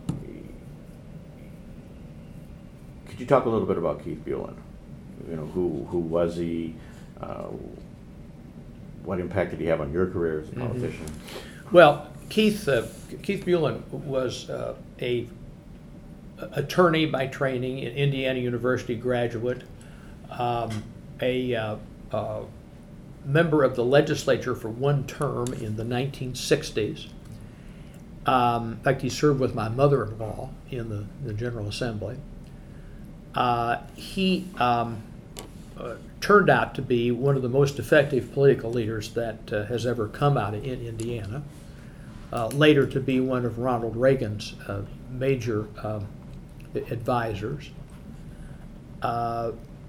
could you talk a little bit about Keith Bullen? You know, who who was he? Uh, what impact did he have on your career as a politician? Mm-hmm. Well, Keith uh, Keith Bullen was uh, a attorney by training, an Indiana University graduate, um, a uh, uh, member of the legislature for one term in the nineteen sixties. Um, in fact, he served with my mother-in-law in the, the General Assembly. Uh, he um, uh, turned out to be one of the most effective political leaders that uh, has ever come out in Indiana. Uh, later to be one of Ronald Reagan's uh, major um, advisors. Uh,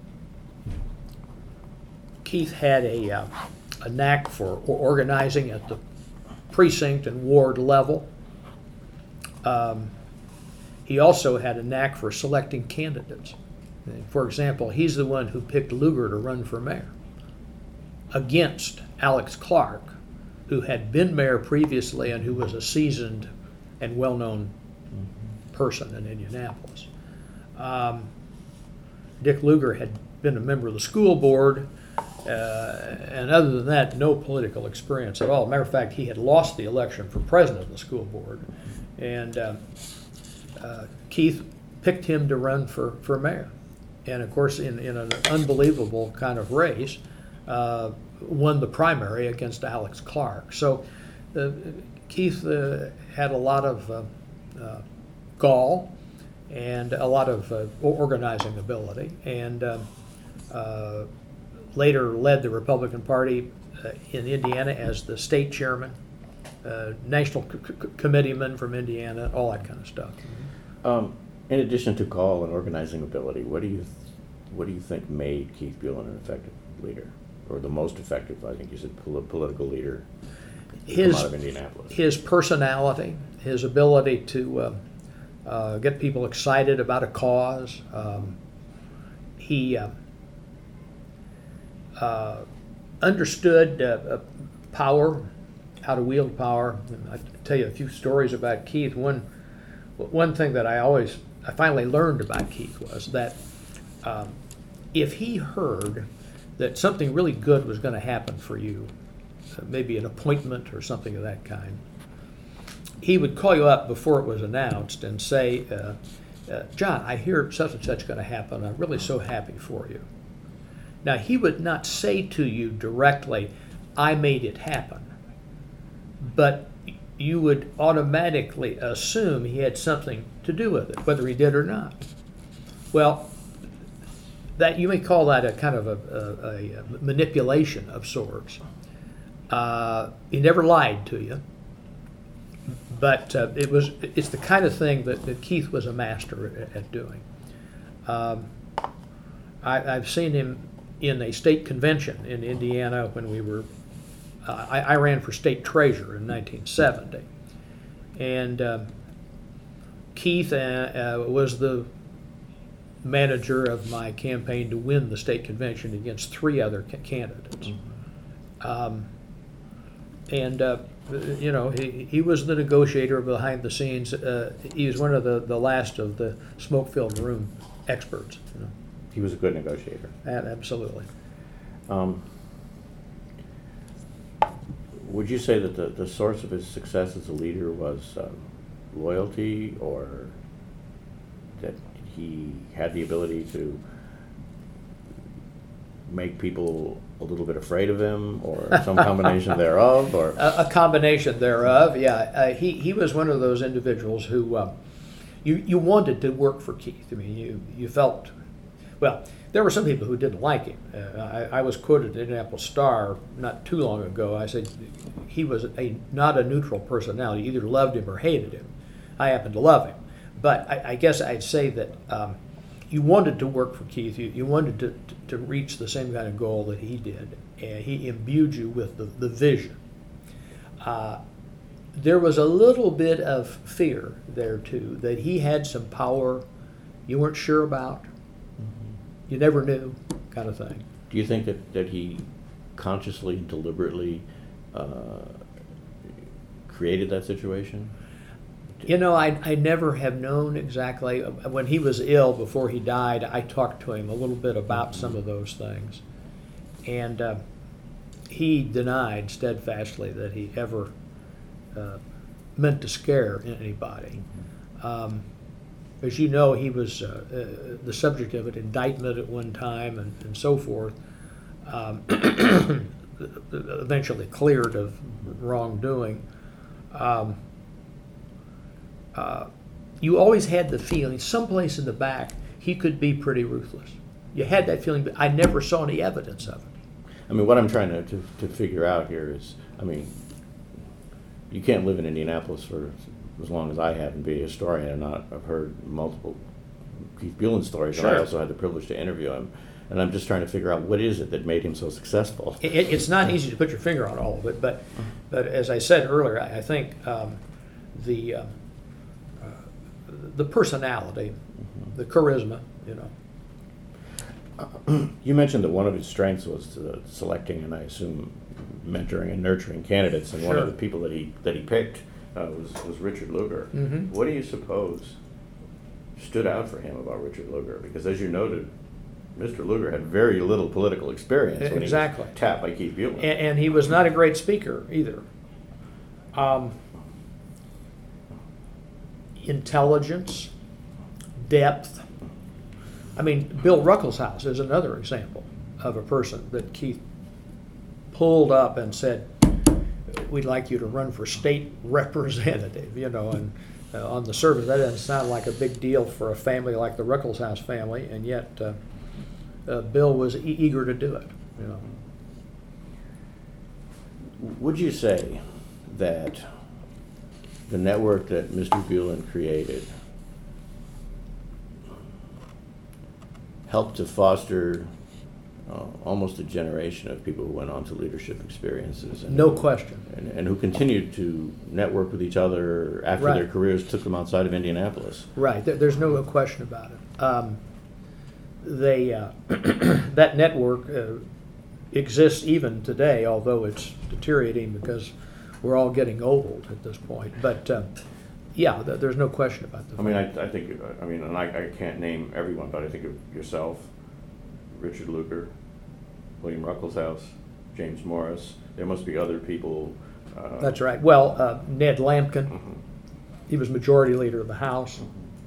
Keith had a, uh, a knack for organizing at the precinct and ward level. Um, he also had a knack for selecting candidates. For example, he's the one who picked Lugar to run for mayor against Alex Clark, who had been mayor previously and who was a seasoned and well-known person in Indianapolis. Um, Dick Lugar had been a member of the school board, uh, and other than that, no political experience at all. Matter of fact, he had lost the election for president of the school board, and uh, uh, Keith picked him to run for, for mayor. And of course, in, in an unbelievable kind of race, uh, won the primary against Alex Clark. So uh, Keith uh, had a lot of uh, uh, gall and a lot of uh, organizing ability, and uh, uh, later led the Republican Party uh, in Indiana as the state chairman, uh, national c- c- committeeman from Indiana, all that kind of stuff. Um, in addition to gall and organizing ability, what do you th- what do you think made Keith Bullen an effective leader, or the most effective? I think you said pol- political leader. His come out of Indianapolis. His personality, his ability to uh, uh, get people excited about a cause. Um, he uh, uh, understood uh, uh, power, how to wield power. And I tell you a few stories about Keith. One one thing that I always I finally learned about Keith was that um, if he heard that something really good was going to happen for you, maybe an appointment or something of that kind, he would call you up before it was announced and say, uh, uh, John, I hear such and such going to happen. I'm really so happy for you. Now, he would not say to you directly, I made it happen, but you would automatically assume he had something to do with it, whether he did or not. Well, that you may call that a kind of a, a, a manipulation of sorts. Uh, he never lied to you, but uh, it was it's the kind of thing that, that Keith was a master at, at doing. Um, I, I've seen him in a state convention in Indiana when we were, uh, I, I ran for state treasurer in nineteen seventy, and um, Keith uh, uh, was the manager of my campaign to win the state convention against three other ca- candidates. Mm-hmm. Um, And, uh, you know, he, he was the negotiator behind the scenes. Uh, he was one of the, the last of the smoke-filled room experts. You know. He was a good negotiator. A- absolutely. Um, would you say that the, the source of his success as a leader was uh, loyalty, or that he had the ability to make people a little bit afraid of him, or some combination thereof, or A, a combination thereof, yeah. Uh, he, he was one of those individuals who uh, you, you wanted to work for Keith. I mean, you, you felt, well, there were some people who didn't like him. Uh, I, I was quoted in the Indianapolis Star not too long ago. I said he was a not a neutral personality. You either loved him or hated him. I happen to love him. But I, I guess I'd say that um, you wanted to work for Keith. You, you wanted to, to, to reach the same kind of goal that he did. And he imbued you with the, the vision. Uh, there was a little bit of fear there, too, that he had some power you weren't sure about. Mm-hmm. You never knew, kind of thing. do you think that, that he consciously, deliberately uh, created that situation? You know, I, I never have known exactly. When he was ill before he died, I talked to him a little bit about some of those things. And uh, he denied steadfastly that he ever uh, meant to scare anybody. Um, as you know, he was uh, uh, the subject of an indictment at one time and, and so forth. Um, eventually cleared of wrongdoing. Um, uh, you always had the feeling, someplace in the back, he could be pretty ruthless. You had that feeling, but I never saw any evidence of it. I mean, what I'm trying to, to, to figure out here is, I mean, you can't live in Indianapolis for as long as I have and be a historian and not have heard multiple Keith Buellen stories, Sure. and I also had the privilege to interview him. And I'm just trying to figure out what is it that made him so successful. It, it's not easy to put your finger on all of it, but but as I said earlier, I, I think um, the uh, uh, the personality, the charisma, you know. You mentioned that one of his strengths was uh, selecting and I assume mentoring and nurturing candidates, and one Sure. of the people that he that he picked uh, was was Richard Lugar. Mhm. What do you suppose stood out for him about Richard Lugar? Because as you noted, Mister Lugar had very little political experience when Exactly. he was tapped by Keith Buellen. And, and he was not a great speaker either. Um, intelligence, depth. I mean, Bill Ruckelshaus is another example of a person that Keith pulled up and said, "We'd like you to run for state representative," you know, and uh, on the surface that doesn't sound like a big deal for a family like the Ruckelshaus family, and yet uh, uh, Bill was e- eager to do it, you know. Would you say that the network that Mister Buellen created helped to foster uh, almost a generation of people who went on to leadership experiences? And No who, question. And, and who continued to network with each other after Right. their careers took them outside of Indianapolis? Right. There, there's no question about it. Um, they uh, that network uh, exists even today, although it's deteriorating because we're all getting old at this point. But uh, yeah, th- there's no question about that. I mean, I, I think, I mean, and I, I can't name everyone, but I think of yourself, Richard Lugar, William Ruckelshaus, James Morris. There must be other people. Uh, That's right. Well, uh, Ned Lampkin, mhm. he was majority leader of the House.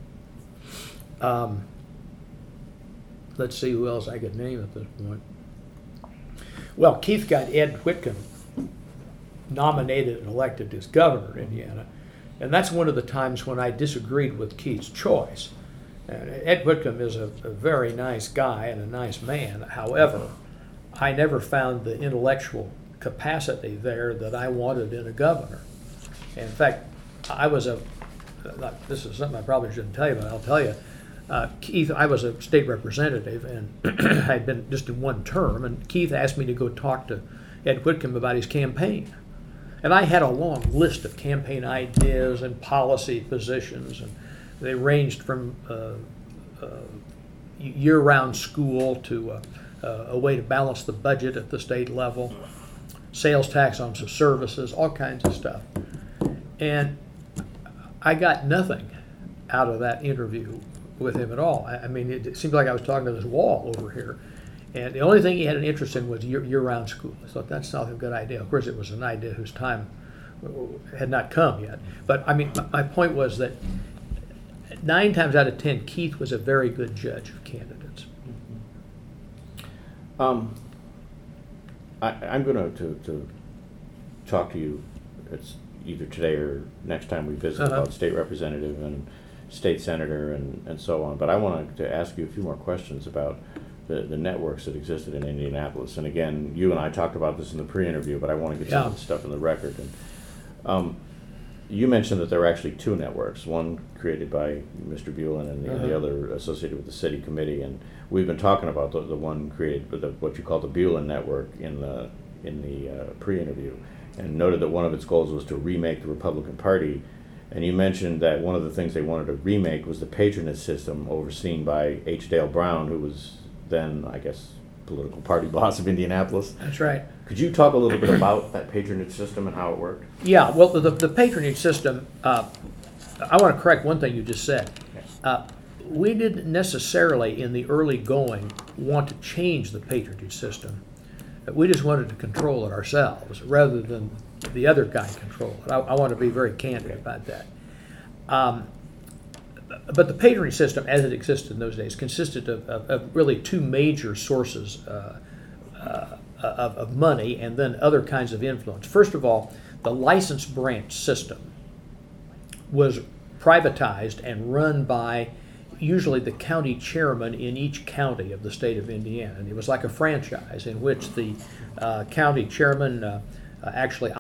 Um, let's see who else I could name at this point. Well, Keith got Ed Whitcomb nominated and elected as governor of Indiana. And that's one of the times when I disagreed with Keith's choice. And Ed Whitcomb is a, a very nice guy and a nice man. However, I never found the intellectual capacity there that I wanted in a governor. And in fact, I was a, not, this is something I probably shouldn't tell you, but I'll tell you. Uh, Keith, I was a state representative and I'd been just in one term, and Keith asked me to go talk to Ed Whitcomb about his campaign. And I had a long list of campaign ideas and policy positions, and they ranged from uh, uh, year-round school to uh, uh, a way to balance the budget at the state level, sales tax on some services, all kinds of stuff. And I got nothing out of that interview with him at all. I, I mean, it, it seemed like I was talking to this wall over here. And the only thing he had an interest in was year, year-round school. I thought that's not a good idea. Of course, it was an idea whose time had not come yet. But I mean, my, my point was that nine times out of ten, Keith was a very good judge of candidates. Um, I, I'm going to, to talk to you. It's either today or next time we visit Uh-huh. about state representative and state senator and, and so on. But I wanted to ask you a few more questions about the, the networks that existed in Indianapolis. And again, you and I talked about this in the pre-interview, but I want to get some Yeah. of the stuff in the record. And um, you mentioned that there were actually two networks, one created by Mister Buellen and the, Uh-huh. the other associated with the city committee. And we've been talking about the, the one created, the, what you call the Buellen network in the, in the uh, pre-interview, and noted that one of its goals was to remake the Republican Party. And you mentioned that one of the things they wanted to remake was the patronage system overseen by H. Dale Brown, who was then, I guess, political party boss of Indianapolis. That's right. Could you talk a little bit about that patronage system and how it worked? Yeah, well, the, the patronage system, uh, I want to correct one thing you just said. Uh, we didn't necessarily, in the early going, want to change the patronage system. We just wanted to control it ourselves rather than the other guy control it. I, I want to be very candid about that. Um, but the patronage system, as it existed in those days, consisted of, of, of really two major sources uh, uh, of, of money and then other kinds of influence. First of all, the license branch system was privatized and run by usually the county chairman in each county of the state of Indiana. And it was like a franchise in which the uh, county chairman uh, uh, actually